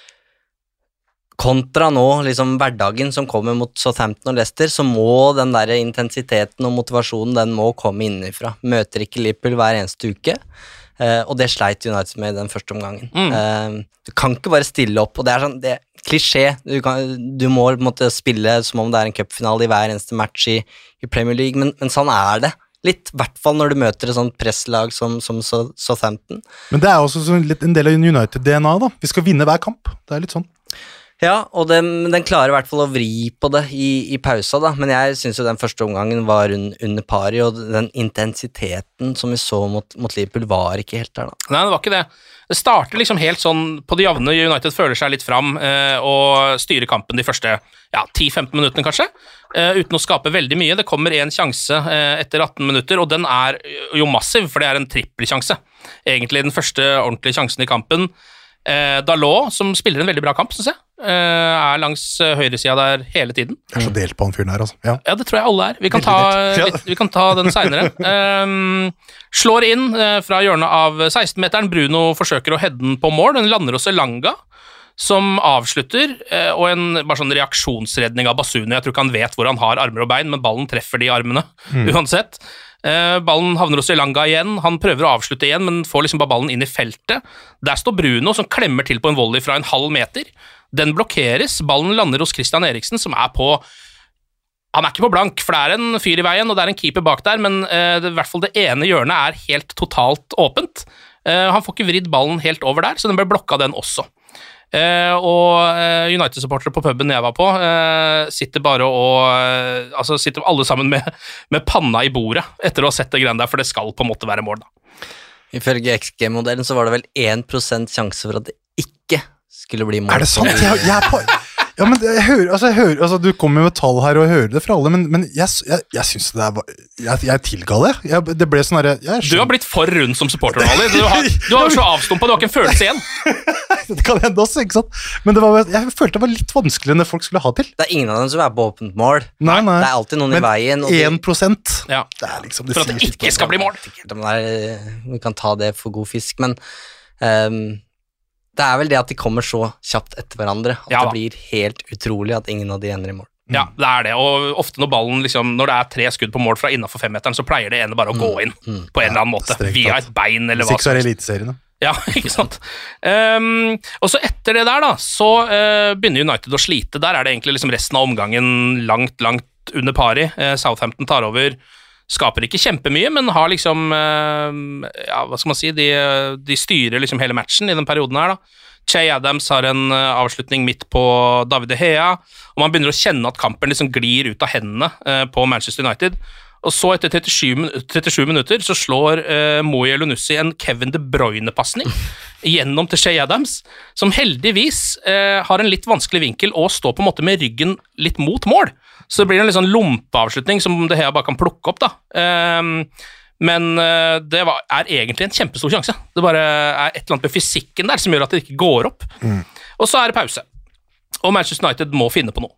kontra nå, liksom hverdagen som kommer mot Southampton og Leicester, så må den der intensiteten og motivasjonen, den må komme innenfra. Møter ikke Liverpool hver eneste uke. Uh, og det sleit United med i den første omgangen. Mm. Uh, du kan ikke bare stille opp, og det er sånn, det er klisjé. Du, kan, du må på en måte spille som om det er en cupfinale i hver eneste match i, i Premier League, men, men sånn er det. Litt, i hvert fall når du møter et sånt presslag som, som Southampton. Men det er også sånn litt en del av United-D N A da. Vi skal vinne hver kamp. Det er litt sånn. Ja, og den, den klarer i hvert fall å vri på det i, i pausa, da. Men jeg synes jo den første omgangen var un, under pari, og den intensiteten som vi så mot, mot Liverpool var ikke helt der, da. Nei, det var ikke det. Det starter liksom helt sånn på de jevne. United føler seg litt fram eh, og styrer kampen de første ja, ti til femten minuttene kanskje, eh, uten å skape veldig mye. Det kommer en sjanse eh, etter atten minutter, og den er jo massiv, for det er en trippelsjanse. Egentlig den første ordentlige sjansen i kampen. Eh, Dalot, som spiller en veldig bra kamp, synes jeg, eh, er langs høyresida der hele tiden. Jeg er så delt på han fyren her, altså. Ja. Ja, det tror jeg alle er. Vi kan ta, vi, vi kan ta den senere. Um, slår inn uh, fra hjørnet av seksten-meteren. Bruno forsøker å heade den på mål. Den lander hos Elanga, som avslutter, uh, og en bare sånn reaksjonsredning av Basuni. Jeg tror ikke han vet hvor han har armer og bein, men ballen treffer de armene, mm. uansett. Uh, ballen havner hos Elanga igjen. Han prøver å avslutte igjen, men får liksom bare ballen inn i feltet. Der står Bruno, som klemmer til på en volley fra en halv meter. Den blokkeres, ballen lander hos Christian Eriksen, som er på han er ikke på blank, for det er en fyr i veien, og det er en keeper bak der, men uh, det, i hvert fall det ene hjørnet er helt totalt åpent. Uh, han får ikke vridd ballen helt over der, så den ble blokka den også. Uh, og uh, United-supportere på puben jeg var på, uh, sitter bare og uh, altså sitter alle sammen med, med panna i bordet etter å ha sett det greiene der, for det skal på en måte være mål da. Ifølge X G-modellen så var det vel én prosent sjanse for at det ikke skulle bli mål. Er det sant? Jeg, jeg er på... Ja, men jeg hører, altså, jeg hører, altså, du kommer med tall her og hører det fra alle, men, men jeg, jeg, jeg synes det er, jeg, jeg tilga det. Jeg, det ble sånn her, jeg Du har blitt for rund som supporter, Ali. Du har, du har jo så avstumpa, du har ikke en følelse igjen. Det kan hende også, ikke sant? Men det var, jeg følte det var litt vanskeligere enn det folk skulle ha til. Det er ingen av dem som er på åpent mål. Nei, nei. Det er alltid noen men i veien. Men én prosent, ja. Det er liksom, det for at det ikke skal bli mål. Vi kan ta det for god fisk, men... Um, det er vel det at de kommer så kjapt etter hverandre, at ja, det blir helt utrolig at ingen av de ender i mål. Ja, det er det, og ofte når ballen liksom, når det er tre skudd på mål fra innenfor femmeteren, så pleier det ene bare å gå inn mm, mm. på en eller annen måte, Strekt via et bein eller hva. Sikkert så er det eliteseriene. Ja, ikke sant. Um, og så etter det der da, så uh, begynner United å slite. Der er det egentlig liksom resten av omgangen langt, langt under pari. Uh, Southampton tar over, skaper ikke kjempemye, men har liksom, ja, hva skal man si, de, de styrer liksom hele matchen i den perioden her da. Che Adams har en avslutning midt på David De Gea, og man begynner å kjenne at kampen liksom glir ut av hendene på Manchester United. Og så etter trettisju, trettisju minutter så slår uh, Moe Elunussi en Kevin De Bruyne-passning gjennom til Che Adams, som heldigvis uh, har en litt vanskelig vinkel og står på en måte med ryggen litt mot mål. Så det blir en litt sånn lompeavslutning som De Gea bare kan plukke opp da. Um, men uh, det var, er egentlig en kjempestor sjanse. Det bare er et eller annet med fysikken der som gjør at det ikke går opp. Mm. Og så er det pause. Og Manchester United må finne på noe.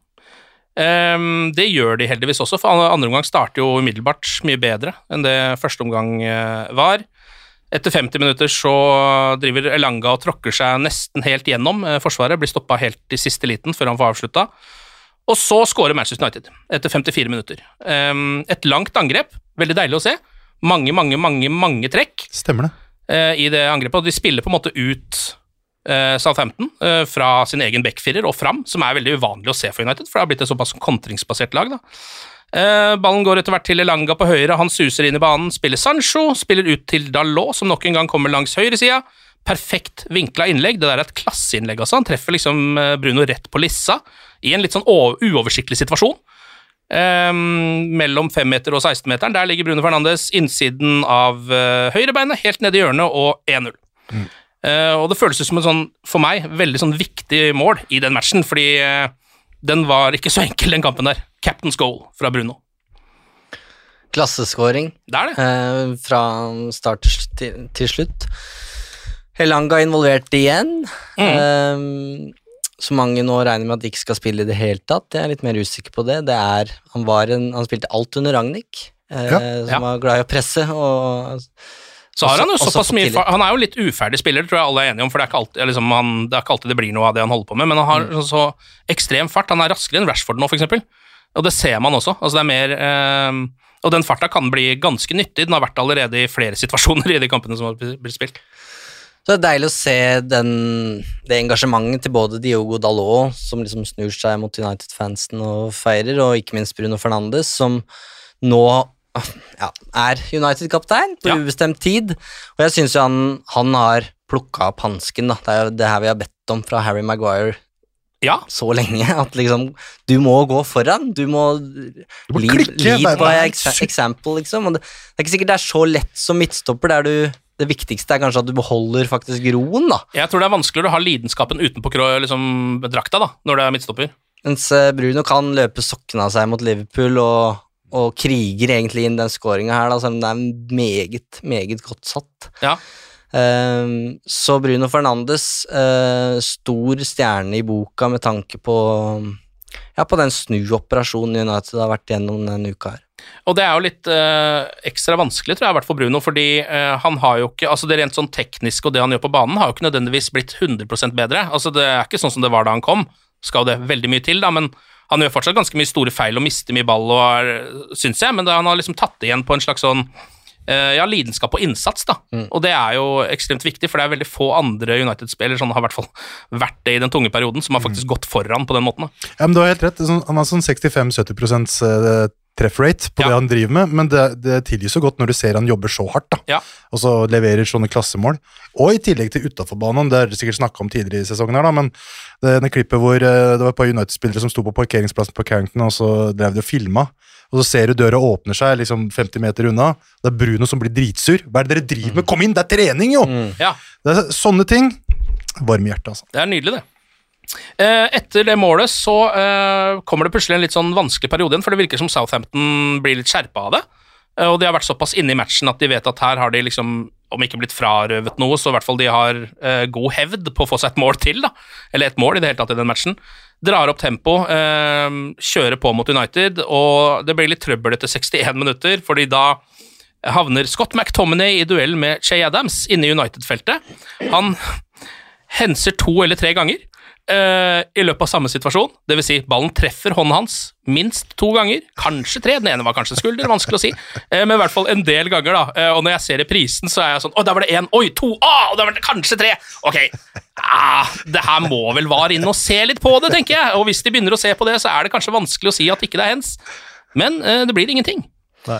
Um, det gjør de heldigvis også, for andre omgang starter jo umiddelbart mye bedre enn det første omgang uh, var. Etter femti minutter så driver Elanga og tråkker seg nesten helt gjennom uh, forsvaret, blir stoppet helt i siste liten før han får avslutta. Og så skårer Manchester United etter femtifire minutter. Um, et langt angrep, veldig deilig å se. Mange, mange, mange, mange trekk. Stemmer det. Uh, i det angrepet, og de spiller på en måte ut Uh, Southampton uh, fra sin egen backfirer og fram, som er veldig uvanlig å se for United, for det har blitt et såpass kontringsbasert lag da. Uh, ballen går etter hvert til Elanga på høyre, han suser inn i banen, spiller Sancho, spiller ut til Dalot, som nok en gang kommer langs høyre sida. Perfekt vinkla innlegg, det der er et klasseinnlegg altså, han treffer liksom uh, Bruno rett på lissa, i en litt sånn uoversiktlig situasjon. Um, mellom fem meter og seksten meteren, der ligger Bruno Fernandes, innsiden av uh, høyrebeinet, helt ned i hjørnet, og en null. Mm. Uh, og det føles som en sånn, for meg, veldig sånn viktig mål i den matchen, fordi uh, den var ikke så enkel, den kampen der. Captain's goal fra Bruno. Klasseskåring. Det er det. Uh, fra start til, til slutt. Elanga involvert igjen. Mm. Uh, så mange nå regner med at de ikke skal spille i det hele tatt. Jeg er litt mer usikker på det. det er, han, var en, han spilte alt under Ragnhild, uh, ja. som ja. var glad i å presse, og... Så har han jo såpass mye, han er jo litt uferdig spiller, tror jeg alle er enige om, for det er ikke alltid, liksom, han, det er ikke alltid det blir noe av det han holder på med, men han har mm. så ekstrem fart, han er raskere enn Rashford nå for eksempel, og det ser man også, altså det er mer, eh, Og den farta kan bli ganske nyttig, den har vært allerede i flere situasjoner i de kampene som har blitt spilt. Så det er deilig å se den, det engasjementet til både Diogo Dalot, som liksom snur seg mot United-fansen og feirer, og ikke minst Bruno Fernandes, som nå ja, er United-kaptein på Ja. ubestemt tid. Og jeg synes jo han, han har plukket opp hansken, da. Det er jo det her vi har bedt om fra Harry Maguire Ja, så lenge, at liksom, du må gå foran, du må, må lead, klikke, lead vær- by vær- exa- example, liksom. Og det, det er ikke sikkert det er så lett som midtstopper, der du, det viktigste er kanskje at du beholder faktisk roen, da. jeg tror det er vanskeligere å ha lidenskapen utenpå krå- liksom, drakta da, når det er midtstopper. Mens eh, Bruno kan løpe sokken av seg mot Liverpool, og, og kriger egentlig inn den scoringen her, da, selv om det er meget, meget godt satt. Ja, Ehm, så Bruno Fernandes, eh, stor stjerne i boka med tanke på, ja, på den snuoperasjonen United har vært gjennom denne uka her. og det er jo litt eh, ekstra vanskelig, tror jeg, i hvert fall for Bruno, fordi eh, han har jo ikke, altså det rent sånn tekniske og det han gjør på banen, har jo ikke nødvendigvis blitt hundre prosent bedre. Altså det er ikke sånn som det var da han kom, skal det veldig mye til da, men han gjør fortsatt ganske mye store feil og mister mye ball, og er, synes jeg, men det, han har liksom tatt det igjen på en slags sånn Uh, ja, lidenskap og innsats da, mm. og det er jo ekstremt viktig, for det er veldig få andre United-spillere som har i hvert fall vært det i den tunge perioden, som har faktisk mm. gått foran på den måten da. Ja, men du har helt rett. Sånn, han har sånn sekstifem til sytti prosent trefferate på Ja. det han driver med, men det, det tilgir så godt når du ser han jobber så hardt, da. Ja. Og så leverer sånne klassemål. Og i tillegg til utenfor banen, det er det sikkert snakket om tidligere i sesongen her, da, men det, det klippet hvor eh, det var et par United-spillere som sto på parkeringsplassen på Carrington, og så drev de og filma. Og så ser du døra åpner seg liksom femti meter unna. Det er Bruno som blir dritsur. Hva er det dere driver med? Kom inn, det er trening, jo! Mm. Ja, Det er sånne ting. Varm i hjertet, altså. det er nydelig det. Eh, etter det målet så eh, kommer det plutselig en litt sånn vanskelig periode igjen, for det virker som Southampton blir litt skjerpet av det, eh, og de har vært såpass inne i matchen at de vet at her har de liksom, om ikke blitt frarøvet noe, så i hvert fall de har eh, god hevd på å få seg et mål til da, eller et mål i det hele tatt i den matchen. Drar opp tempo, eh, kjører på mot United, og det blir litt trøbbel etter sekstien minutter, fordi da havner Scott McTominay i duell med Che Adams inne i United-feltet. Han henser to eller tre ganger uh, i løpet av samme situasjon, det vil si ballen treffer hånden hans minst to ganger, kanskje tre, den ene var kanskje skulder, vanskelig å si, uh, men i hvert fall en del ganger da, uh, og når jeg ser reprisen så er jeg sånn, oi, der var det en, oi, to, ah, og der var det kanskje tre, ok, ah, det her må vel var inn og se litt på det, tenker jeg, og hvis de begynner å se på det, så er det kanskje vanskelig å si at ikke det er hens, men uh, det blir ingenting. Nei.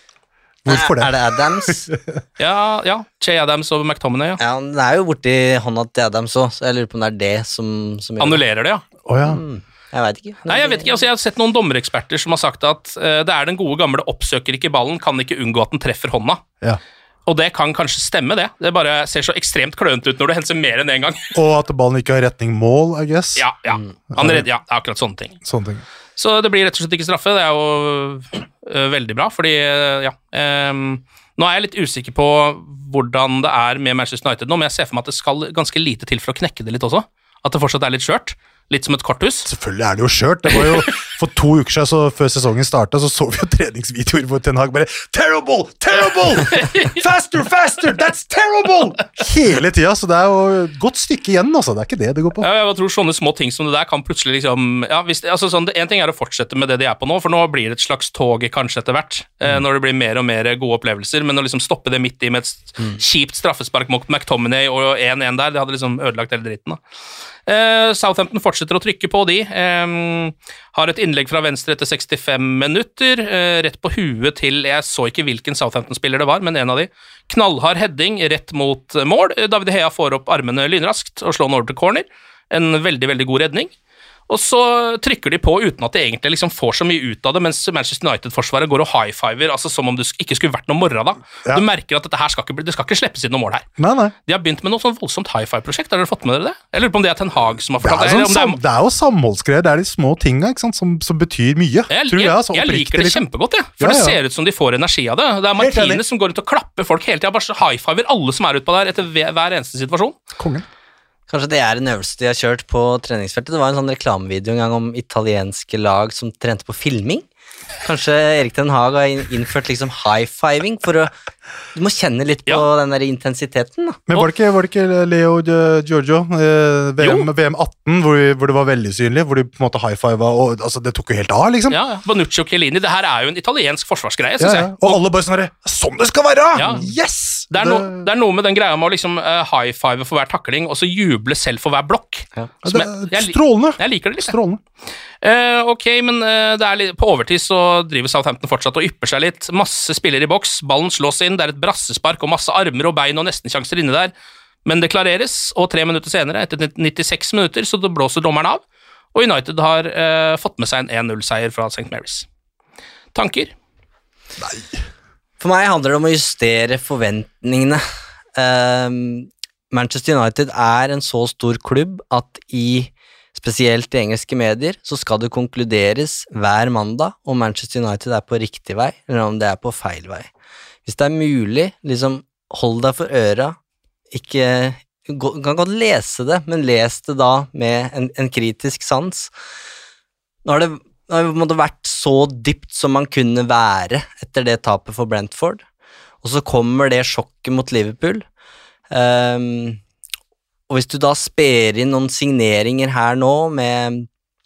Hvorfor det? Er det Adams? Ja, ja, Che Adams og McTominay, ja. Ja, det er jo borti hånda til Adams også, så jeg lurer på om det er det som, som gjør det. Annullerer det, ja. Åja. Mm, jeg vet ikke. Nei, jeg vet ikke, altså jeg har sett noen dommereksperter som har sagt at uh, det er den gode gamle oppsøker ikke ballen, kan ikke unngå at den treffer hånda. Ja. Og det kan kanskje stemme det, det bare ser så ekstremt klønt ut når du henser mer enn en gang. Og at ballen ikke har retning mål, I guess. Ja, ja, han er redd, ja, det er akkurat sånne ting. Sånne ting. Så det blir rett og slett ikke straffe, det er jo uh, veldig bra, fordi, uh, ja, um, nå er jeg litt usikker på hvordan det er med Manchester United nå, men jeg ser for meg at det skal ganske lite til for å knekke det litt også, at det fortsatt er litt skjørt, litt som et korthus. Selvfølgelig er det jo skjørt. Det var jo for to uker siden, så før sesongen startet, så så vi jo treningsvideoer hvor Ten Hag bare Terrible! Terrible! Faster, faster! That's terrible! Hele tida, så det er jo et godt stykke igjen, altså. Det er ikke det det går på. Ja, jeg tror sånne små ting som det der kan plutselig liksom, ja, hvis, altså sånn, det, en ting er å fortsette med det de er på nå, for nå blir det et slags tog kanskje etter hvert, eh, når det blir mer og mer gode opplevelser, men å liksom stoppe det midt i med et mm. kjipt straffespark mot McTominay og en en der, det hadde liksom ødelagt hele dritten da. Uh, Southampton fortsetter å trykke på de, um, har et innlegg fra venstre etter sekstifem minutter, uh, rett på huet til, jeg så ikke hvilken Southampton-spiller det var, men en av de, knallhard heading rett mot mål, David Hea får opp armene lynraskt og slår den over til corner, en veldig, veldig god redning, og så trykker de på uten at de egentlig liksom får så mye ut av det, mens Manchester United-forsvaret går og high-fiver, altså som om det ikke skulle vært noe morgen da. Ja. Du merker at dette her skal ikke, det skal ikke slippes inn noe mål her. Nei, nei. De har begynt med noe sånn voldsomt high-five-prosjekt, har dere fått med dere det? Jeg lurer på om det er Ten Hag som har Det fortalt er, det, sånn, eller om sam, det er jo samholdsgreier, det er de små tingene, ikke sant, som, som betyr mye. Jeg, tror jeg, jeg, altså, jeg liker oppriktig, det liksom. kjempegodt, jeg. For Ja, det ja. ser ut som de får energi av det. Det er Helt enig. Martinez som går ut og klapper folk hele tiden, bare high-fiver alle som er utpå der etter hver hver eneste situasjon. Kongen. Kanskje det er en øvelse de har kjørt på treningsfeltet. Det var en sånn reklamevideo en gang om italienske lag som trente på filming. Kanskje Erik Ten Hag har innført liksom high-fiving for å Du må kjenne litt på Ja. den der intensiteten, da. Men var det ikke, var det ikke Leo eh, Giorgio, eh, V M, V M atten, hvor, hvor det var veldig synlig, hvor de på en måte high-fiva, og altså, det tok jo helt av, liksom. Ja, ja. Bonucci og Chiellini, det her er jo en italiensk forsvarsgreie, Ja, synes ja. jeg. Og alle bare sånn her, sånn det skal være! Ja. Yes! Det er, no, det er noe med den greia med å liksom uh, high-five for hver takling, og så juble selv for hver blokk. Ja. Som Det jeg, er jeg, strålende. jeg liker det litt. jeg. Strålende. Eh, ok, men eh, det er litt, på overtid så driver Southampton fortsatt og ypper seg litt. Masse spillere i boks, ballen slås inn, det er et brassespark og masse armer og bein og nestenkjanser inne der. Men det klareres, og tre minutter senere, etter nittiseks minutter, så blåser dommeren av. Og United har eh, fått med seg en en null-seier fra Saint Mary's. Tanker? For meg handler det om å justere forventningene. Um, Manchester United er en så stor klubb at i spesielt i engelske medier så skal det konkluderes hver mandag om Manchester United er på riktig vei, eller om det er på feil vei. Hvis det er mulig, liksom hold deg for øra, ikke, gå- kan godt lese det, men les det da med en, en kritisk sans. Nå har det, nå har det på en måte vært så dypt som man kunne være etter det tapet for Brentford, og så kommer det sjokket mot Liverpool. Um, og hvis du da sper inn noen signeringer her nå med,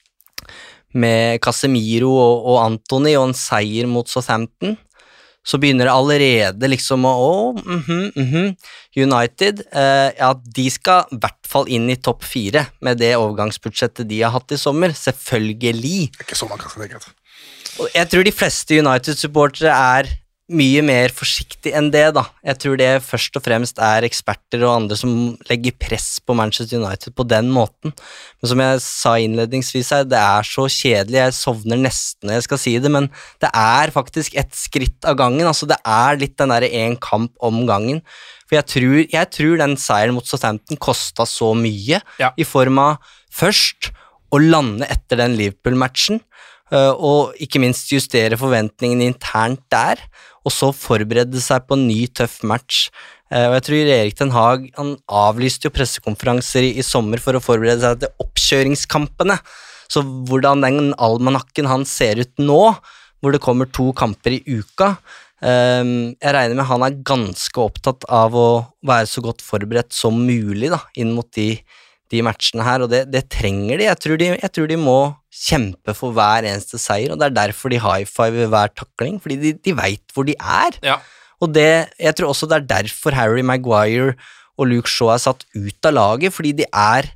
med Casemiro og, og Antony og en seier mot Southampton, så begynner det allerede liksom å, å mhm, mhm, United, eh, ja, de skal i hvert fall inn i topp fire med det overgangsbudsjettet de har hatt i sommer, selvfølgelig. Det er ikke så man kan tenke det. Og jeg tror de fleste United-supportere er mye mer forsiktig enn det, da. Jeg tror det først og fremst er eksperter og andre som legger press på Manchester United på den måten. Men som jeg sa innledningsvis her, det er så kjedelig, jeg sovner nesten når jeg skal si det, men det er faktisk et skritt av gangen, altså det er litt den der en kamp om gangen. For jeg tror, jeg tror den seieren mot Southampton kostet så mye, Ja. i form av først å lande etter den Liverpool-matchen, Uh, og ikke minst justere forventningene internt der, og så forberede seg på en ny tøff match. Uh, og jeg tror Erik Ten Hag, han avlyste jo pressekonferanser i, i sommer for å forberede seg til oppkjøringskampene, så hvordan den almanakken han ser ut nå, hvor det kommer to kamper i uka, um, jeg regner med han er ganske opptatt av å være så godt forberedt som mulig da, inn mot de de matchene her, og det, det trenger de. Jeg tror de. Jeg tror de må kjempe for hver eneste seier, og det er derfor de high-five ved hver takling, fordi de, de vet hvor de er. Ja. Og det, jeg tror også det er derfor Harry Maguire og Luke Shaw er satt ut av laget, fordi de er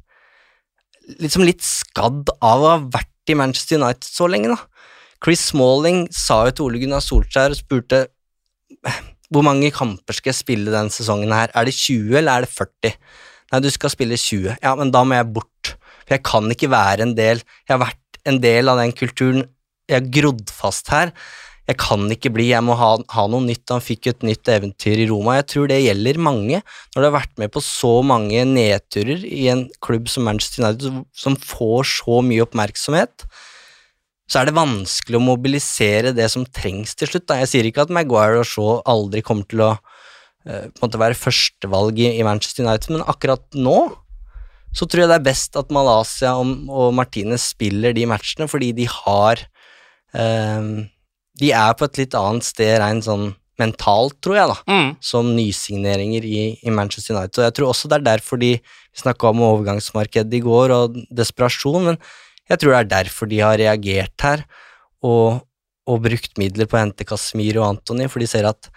liksom litt skadd av å ha vært i Manchester United så lenge da. Chris Smalling sa jo til Ole Gunnar Solskjær og spurte hvor mange kamper skal jeg spille denne sesongen her? Er det tjue eller er det førti? Nei, du skal spille tjue. Ja, men da må jeg bort. For jeg kan ikke være en del, jeg har vært en del av den kulturen, jeg har grodd fast her. Jeg kan ikke bli, jeg må ha, ha noe nytt. Han fikk et nytt eventyr i Roma. Jeg tror det gjelder mange. Når du har vært med på så mange nedturer i en klubb som Manchester United, som får så mye oppmerksomhet, så er det vanskelig å mobilisere det som trengs til slutt. Da. Jeg sier ikke at Maguire og Shaw aldri kommer til å Uh, på en måte være førstevalg i, i Manchester United, men akkurat nå så tror jeg det er best at Malaysia og, og Martinez spiller de matchene, fordi de har uh, de er på et litt annet sted rent sånn mentalt, tror jeg da, Mm. som nysigneringer i, i Manchester United, og jeg tror også det er derfor de vi snakket om overgangsmarkedet i går og desperasjon, men jeg tror det er derfor de har reagert her og, og brukt midler på å hente Casemiro og Antony, for de ser at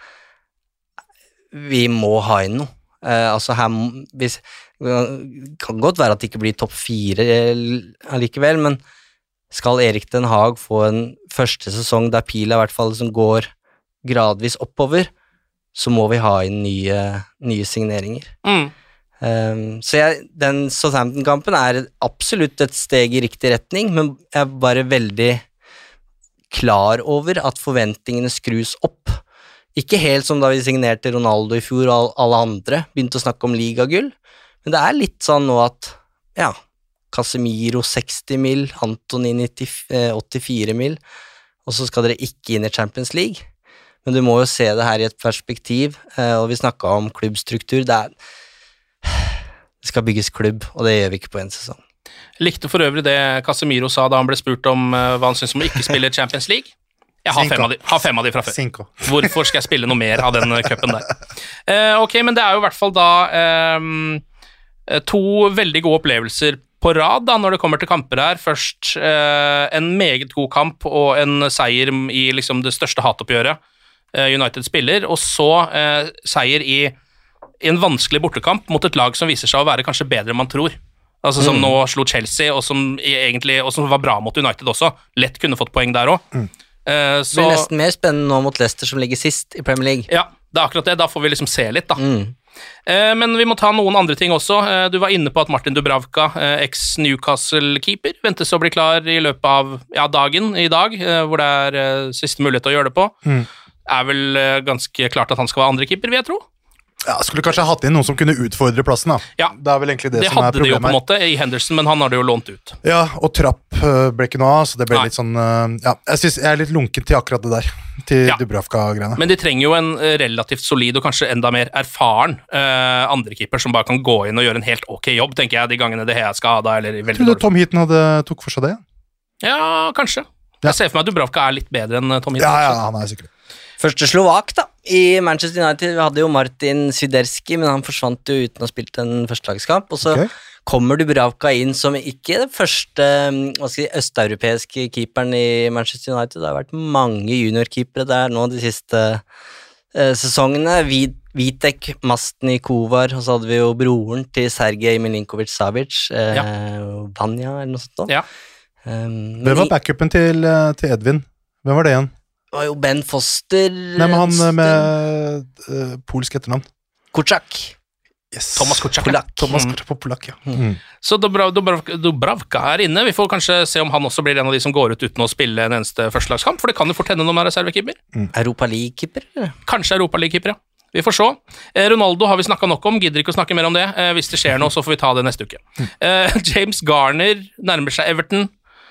vi må ha inn noe. Eh, altså her, hvis, det kan godt være at det ikke blir topp fire allikevel, men skal Erik Den Haag få en første sesong der pila i hvert fall liksom går gradvis oppover, så må vi ha inn nye, nye signeringer. Mm. Um, så jeg, den Southampton-kampen er absolutt et steg i riktig retning, men jeg er bare veldig klar over at forventningene skrus opp. Ikke helt som da vi signerte Ronaldo i fjor og alle andre begynte å snakke om ligagull, men det er litt sånn nå at, ja, Casemiro seksti mil, Antony nitti, åttifire mil, og så skal dere ikke inn i Champions League. Men du må jo se det her i et perspektiv, og vi snakket om klubbstruktur, det er, det skal bygges klubb, og det gjør vi ikke på en sesong. Likte for øvrig det Casemiro sa da han ble spurt om uh, hva han synes om å ikke spille Champions League. Jeg har Cinco. fem, av de, har fem av de fra før. Cinco. Hvorfor skal jeg spille noe mer av den cupen der? Eh, ok, men det er jo i hvert fall da eh, to veldig gode opplevelser på rad da, når det kommer til kamper her. Først eh, en meget god kamp og en seier i liksom, det største hatoppgjøret eh, United spiller, og så eh, seier i, i en vanskelig bortekamp mot et lag som viser seg å være kanskje bedre enn man tror. Altså Som mm. nå slo Chelsea, og som, egentlig, og som var bra mot United også. Lett kunne fått poeng der også. Mm. Uh, det blir nesten mer spennende nå mot Leicester som ligger sist i Premier League. Ja, det er akkurat det, da får vi liksom se litt da mm. uh, Men vi må ta noen andre ting også. uh, Du var inne på at Martin Dubravka, uh, ex-Newcastle-keeper, ventes å bli klar i løpet av ja, dagen i dag, uh, hvor det er uh, siste mulighet til å gjøre det på. mm. Er vel uh, ganske klart at han skal være andre keeper, vil jeg tro. Ja, skulle kanskje hatt inn noen som kunne utfordre plassen da. Ja, det er vel egentlig det, det som er hadde de jo på en problemet måte i Henderson, men han har det jo lånt ut. Ja, og Trapp uh, ble ikke noe av, så det ble Nei. litt sånn uh, ja, jeg synes jeg er litt lunken til akkurat det der, til Ja. Dubravka-greiene. Men de trenger jo en uh, relativt solid og kanskje enda mer erfaren uh, andrekeeper som bare kan gå inn og gjøre en helt ok jobb, tenker jeg, de gangene det her er skada eller veldig Tror du dårlig. Tom Heaton hadde tok for seg det? Ja, kanskje. Ja. Jeg ser for meg at Dubravka er litt bedre enn Tom Heaton. Ja, ja, han er sikkert. Første Slovak da, i Manchester United. Vi hadde jo Martin Swiderski, men han forsvant jo uten å ha spilt en førstelagskamp. Og så Ok. kommer Dubravka inn som ikke den første hva skal jeg si, østeuropeiske keeperen i Manchester United. Det har vært mange juniorkeepere der nå de siste eh, sesongene. Vid, Vitek Mastnikovar, og så hadde vi jo broren til Sergej Milinkovic-Savic, eh, Vanja eller noe sånt. Ja. Um, Hvem var backupen til, uh, til Edvin? Hvem var det igjen? Det var jo Ben Foster. Nei, men han uh, med uh, polsk etternavn. Kuczak. Yes. Thomas Kuczak. Polakk. Thomas Mm. Kuczak på polakk, ja. Mm. Så Dubrav, Dubrav, Dubravka er inne. Vi får kanskje se om han også blir en av de som går ut uten å spille en eneste førstelagskamp, for det kan jo fort hende når man er reservekeeper. Europa League-keeper, eller? Kanskje Europaliga-keeper, ja. Vi får se. Eh, Ronaldo har vi snakket nok om, gidder ikke å snakke mer om det. Eh, hvis det skjer noe, så får vi ta det neste uke. Eh, James Garner nærmer seg Everton.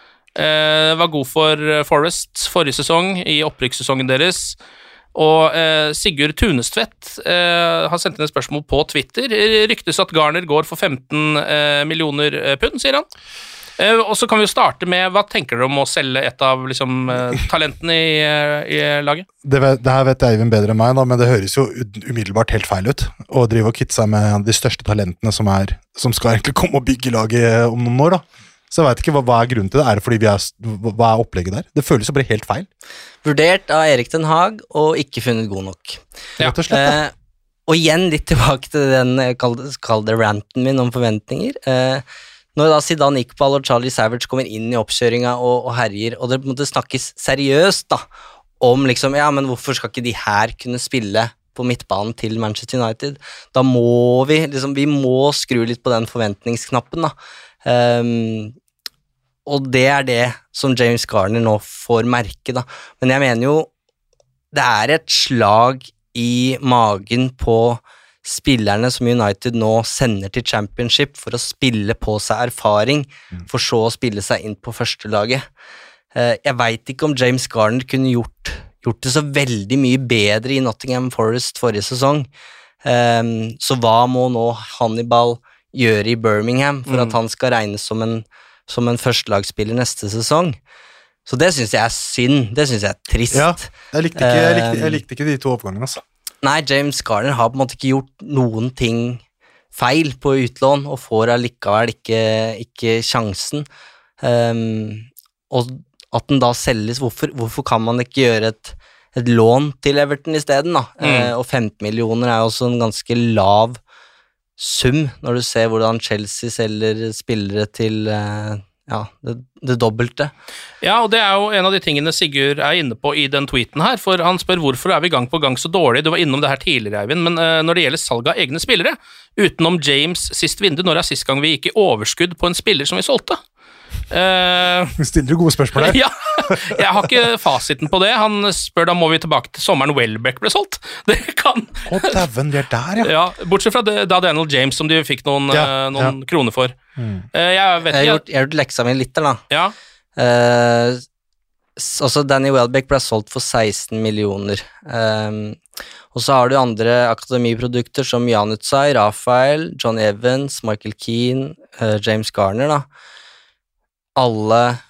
Eh, var god for Forest forrige sesong, i opprykkssesongen deres. Og eh, Sigurd Tunestvedt eh, har sendt inn et spørsmål på Twitter. Ryktes at Garner går for femten eh, millioner pund, sier han. Eh, og så kan vi jo starte med, hva tenker dere om å selge et av liksom, eh, talentene i, i laget? Det, vet, det her vet Eivind bedre enn meg, da, men det høres jo umiddelbart helt feil ut. Å drive og kvitte seg med de største talentene som, er, som skal egentlig komme og bygge laget om noen år, da. Så jeg vet ikke hva, hva er grunnen til det. Er det fordi vi er, hva er opplegget der? Det føles jo bare helt feil. Vurdert av Erik Den Haag og ikke funnet god nok. Ja. Rett og slett, da. Eh, og igjen litt tilbake til den eh, kall det, kall det ranten min om forventninger. Eh, når da Zidane Iqbal og Charlie Savage kommer inn i oppkjøringa og, og herjer, og det måtte snakkes seriøst da, om liksom, ja, men hvorfor skal ikke de her kunne spille på midtbanen til Manchester United? Da må vi, liksom, vi må skru litt på den forventningsknappen da. Um, og det er det som James Garner nå får merke da. Men jeg mener jo det er et slag i magen på spillerne som United nå sender til Championship for å spille på seg erfaring, for så å spille seg inn på førstelaget. Uh, jeg vet ikke om James Garner kunne gjort, gjort det så veldig mye bedre i Nottingham Forest forrige sesong. Um, så hva må nå Hannibal gjøre i Birmingham for Mm. at han skal regnes som en som en førstelagsspiller neste sesong. Så det synes jeg er synd, det synes jeg er trist. Ja, jeg likte, ikke, jeg, likte, Um, jeg likte ikke de to oppgangene, altså. Nei, James Garner har på en måte ikke gjort noen ting feil på utlån, og får allikevel ikke, ikke sjansen. Um, og at den da selges, hvorfor, hvorfor kan man ikke gjøre et, et lån til Everton i stedet da? Mm. Uh, og femten millioner er også en ganske lav sum, når du ser hvordan Chelsea selger spillere til uh, ja, det, det dobbelte. Ja, og det er jo en av de tingene Sigurd er inne på i den tweeten her, for han spør hvorfor er vi gang på gang så dårlig. Du var innom det her tidligere, Eivind, men uh, når det gjelder salg av egne spillere, utenom James sist vindu, når er sist gang vi gikk i overskudd på en spiller som vi solgte? Uh, Stiller du gode spørsmål der? ja, jeg har ikke fasiten på det. Han spør da må vi tilbake til sommeren Welbeck ble solgt. Det kan Å, dæven, vi er der, ja. ja, bortsett fra det, da Daniel James som de fikk noen, Ja, eh, noen kroner for. Mm. Eh, jeg vet Jeg har ikke gjort, jeg har gjort leksa mi litt der da. ja, Uh, s- også Danny Welbeck ble solgt for seksten millioner. Um, og så har du andre akademiprodukter som Jan Utsai, Rafael, John Evans, Michael Keane, uh, James Garner da. Alle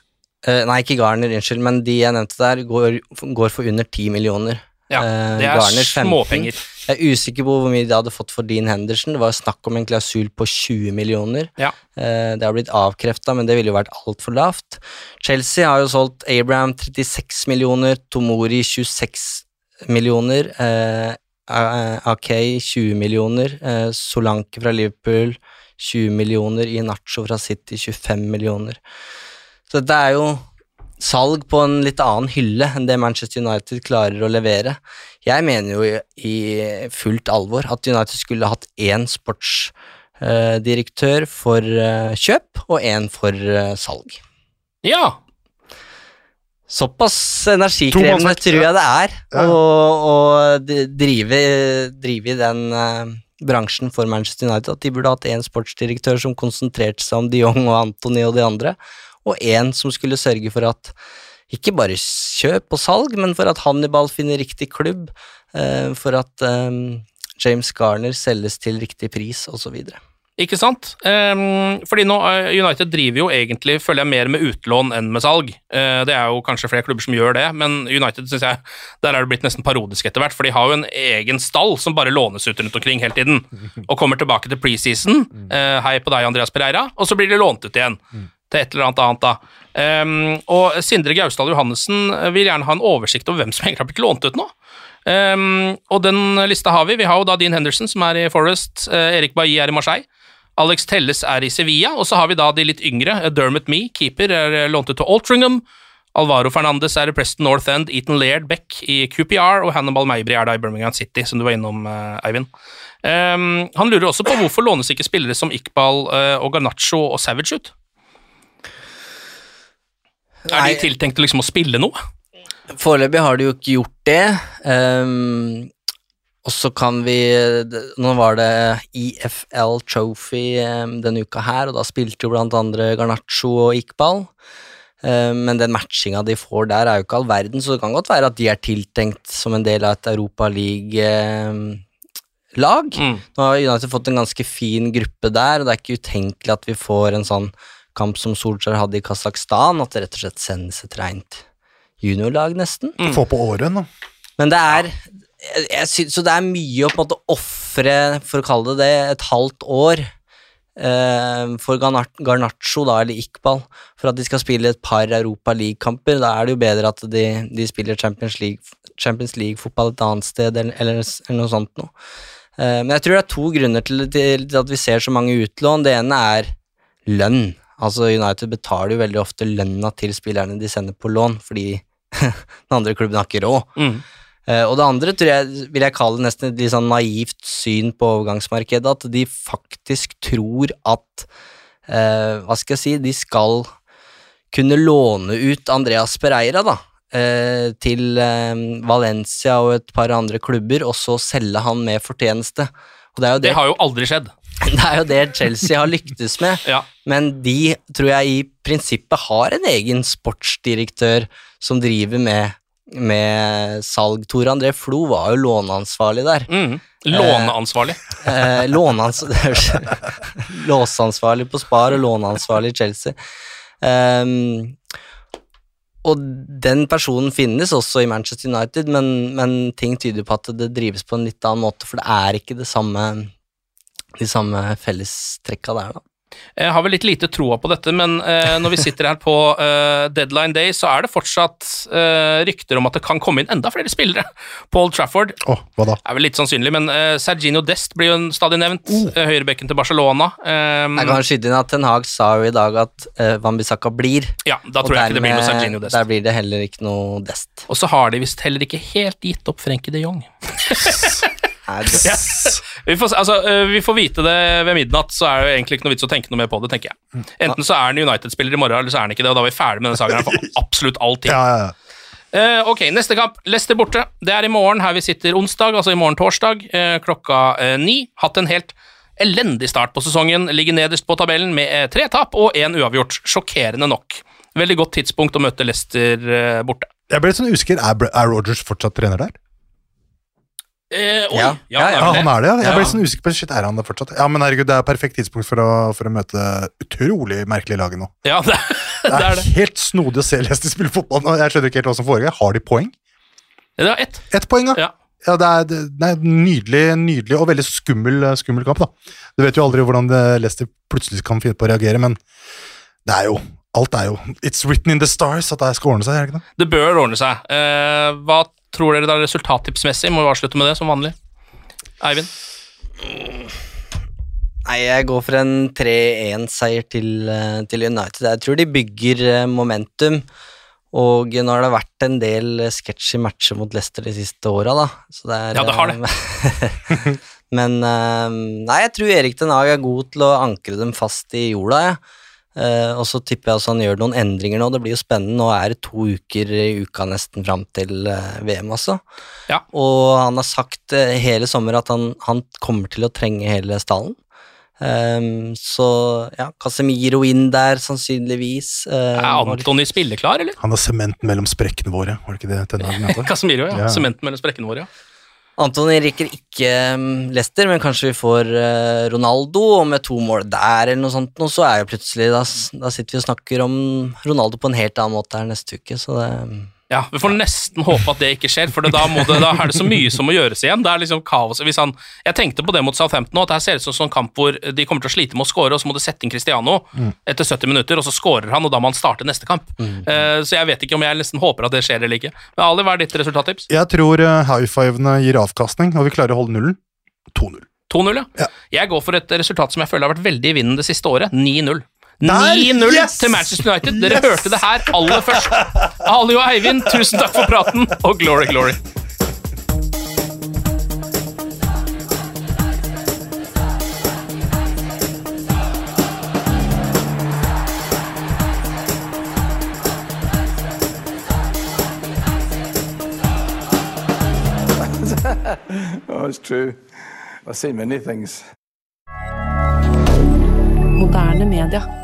Uh, nei, ikke Garner, unnskyld, men de jeg nevnte der går, går for under ti millioner. Ja, det er Garner småpenger. Jeg er usikker på hvor mye de hadde fått for Dean Henderson. Det var snakk om en klausul på tjue millioner. Ja. Uh, det har blitt avkreftet, men det ville jo vært alt for lavt. Chelsea har jo solgt Abraham trettiseks millioner, Tomori tjueseks millioner, uh, A K tjue millioner, uh, Solanke fra Liverpool tjue millioner, Iheanacho fra City tjuefem millioner. Så det er jo salg på en litt annen hylle enn det Manchester United klarer å levere. Jeg mener jo i, i fullt alvor at United skulle hatt én sportsdirektør uh, for uh, kjøp og én for uh, salg. Ja. Såpass energikrevende tror jeg det er ja. å, å drive, drive i den uh, bransjen for Manchester United, at de burde hatt en sportsdirektør som konsentrerte seg om de Jong og Antony og de andre, og en som skulle sørge for at ikke bare kjøp og salg, men for at Hannibal finner riktig klubb, uh, for at um, James Garner selges til riktig pris, og så videre. Ikke sant? Um, fordi nå, uh, United driver jo egentlig, føler jeg, mer med utlån enn med salg. Uh, det er jo kanskje flere klubber som gjør det, men United, synes jeg, der er det blitt nesten parodisk etter hvert, for de har jo en egen stall som bare lånes ut rundt omkring hele tiden, og kommer tilbake til preseason, uh, hei på deg Andreas Pereira, og så blir de lånt ut igjen til et eller annet annet da. Um, og Sindre Gausdal Johannessen vil gjerne ha en oversikt over hvem som egentlig har blitt lånt ut nå. Um, og den lista har vi. Vi har jo da Dean Henderson som er i Forest, uh, Erik Bailly er i Marseille, Alex Telles er i Sevilla, og så har vi da de litt yngre, Dermot Mee, keeper, er lånt ut til Altrincham, Alvaro Fernandes er i Preston North End, Ethan Laird Beck i Q P R, og Hannibal Mejbri er da i Birmingham City, som du var innom, uh, Eivind. Um, han lurer også på hvorfor lånes ikke spillere som Iqbal uh, og Garnacho og Savage ut? Er de tiltenkt liksom å spille noe? Foreløpig har de jo ikke gjort det. Um, og så kan vi, nå var det E F L Trophy um, denne uka her, og da spilte jo blant andre Garnacho og Iqbal. Um, men den matchinga de får der er jo ikke all verden, så det kan godt være at de er tiltenkt som en del av et Europa League-lag. Um, mm. Nå har United fått en ganske fin gruppe der, og det er ikke utenkelig at vi får en sånn kamp som Solskjær hadde i Kazakhstan, at det rett og slett sendes et rent juniorlag nesten. Mm. Få på året, da. Men det er, jeg, jeg synes, så det er mye å på en måte offre, for å kalle det det, et halvt år eh, for Garnacho da, eller Iqbal, for at de skal spille et par Europa League-kamper. Da er det jo bedre at de, de spiller Champions League, Champions League-fotball et annet sted, eller, eller, eller noe sånt noe. Eh, men jeg tror det er to grunner til, til, til at vi ser så mange utlån. Det ene er lønn. Altså United betaler jo veldig ofte lønna til spillerne de sender på lån, fordi den andre klubben har ikke råd. Mm. Uh, og det andre tror jeg, vil jeg kalle nesten et litt sånn naivt syn på overgangsmarkedet, at de faktisk tror at, uh, hva skal jeg si, de skal kunne låne ut Andreas Pereira da, uh, til uh, Valencia og et par andre klubber, og så selge han med fortjeneste. Og det, er jo det, det har jo aldri skjedd. Det er jo det Chelsea har lyktes med, ja. Men de tror jeg i prinsippet har en egen sportsdirektør som driver med, med salg. Tor André Flo var jo låneansvarlig der. Mm. Låneansvarlig? Eh, eh, låneansvarlig Låsansvarlig på Spar og låneansvarlig i Chelsea. Um, og den personen finnes også i Manchester United, men, men ting tyder på at det drives på en litt annen måte, for det er ikke det samme de samme fellestrekka der da. Jeg har vel litt lite troa på dette, men eh, når vi sitter her på eh, deadline day, så er det fortsatt eh, rykter om at det kan komme inn enda flere spillere på Old Trafford. Åh, oh, hva da? Er vel litt sannsynlig, men eh, Serginho Dest blir jo stadig nevnt, uh. eh, høyrebekken til Barcelona. Um, jeg kan skyte inn at Ten Hag sa jo i dag at eh, Wan-Bissaka blir. Ja, da tror jeg ikke det blir noe Serginho Dest. Der blir det heller ikke noe Dest. Og så har de vist heller ikke helt gitt opp Frenkie de Jong. Ja. Vi, får, altså, vi får vite det ved midnatt, så er det egentlig ikke noe vits å tenke noe mer på det, tenker jeg. Enten så er han United-spiller i morgen, eller så er han ikke det, og da er vi ferdig med den saken her for absolutt all tid. Ja, ja, ja. Uh, ok, neste kamp, Leicester borte. Det er i morgen, her vi sitter onsdag, altså i morgen torsdag, uh, klokka uh, ni. Hatt en helt elendig start på sesongen, ligger nederst på tabellen med uh, tre tap og en uavgjort. Sjokkerende nok. Veldig godt tidspunkt å møte Leicester uh, borte. Jeg ble litt sånn usikker, er, er Rodgers fortsatt trener der? Eh, oi, ja. Ja, ja, ja, han er det, ja. Jeg ja. ble sånn usikker på, shit, er han det fortsatt? Ja, men herregud, det er perfekt tidspunkt for å, for å møte utrolig merkelige laget nå. Ja, det, Det er, det er det. helt snodig å se Leicester spille fotball nå. Jeg skjønner ikke helt hva som foregår. Har de poeng? Det er ett. Ett poeng, da. Ja. Ja, det er, det er nydelig, nydelig og veldig skummel, skummel kamp, da. Du vet jo aldri hvordan det Leicester plutselig kan finne på å reagere, men det er jo, alt er jo, it's written in the stars at det skal ordne seg, er det ikke det? Det bør ordne seg. Eh, hva tror dere da resultattipsmessig? Må vi avslutte med det som vanlig? Eivind? Nei, jeg går for en tre en seier til, til United. Jeg tror de bygger momentum, og nå har det vært en del sketsj i matcher mot Leicester de siste åra, da. Så det er, ja, det har det. Men nei, jeg tror Erik Ten Hag er god til å ankre dem fast i jorda, ja. Uh, og så tipper jeg også han gjør noen endringer nå. Det blir jo spennende. Nå er det to uker i uka nesten fram til uh, V M, altså. Ja. Og han har sagt uh, hele sommer at han, han kommer til å trenge hele stallen. Um, så ja, Casemiro inn der, sannsynligvis. Uh, er Antony spilleklar, eller? Han har sementen mellom sprekkene våre, var det ikke det Ten Hag mente? Casemiro, ja. Ja. Sementen mellom sprekkene våre, ja. Antony rekker ikke um, Leicester, men kanskje vi får uh, Ronaldo, og med to mål der eller noe sånt, og så er jo plutselig, da, da sitter vi og snakker om Ronaldo på en helt annen måte her neste uke, så det... Ja, vi får nesten håpe at det ikke skjer, for det, da, må det, da er det så mye som må gjøres igjen. Det er liksom kaos. Hvis han, jeg tenkte på det mot Southampton nå, at her ser det ut som en kamp hvor de kommer til å slite med å score, og så må de sette inn Cristiano mm. etter sytti minutter, og så scorer han, og da må han starte neste kamp. Mm. Uh, så jeg vet ikke om jeg nesten håper at det skjer eller ikke. Men Ali, hva er ditt resultattips? Jeg tror uh, high-fivene gir avkastning, og vi klarer å holde nullen. to null. to null, ja. ja. Jeg går for et resultat som jeg føler har vært veldig i vinden det siste året. ni null. ni null yes! Til Manchester United. Dere yes! Hørte det her aller først. Ali og Eivind, tusen takk for praten, og glory, glory. Oh, it's true. I've seen many things. Moderne media.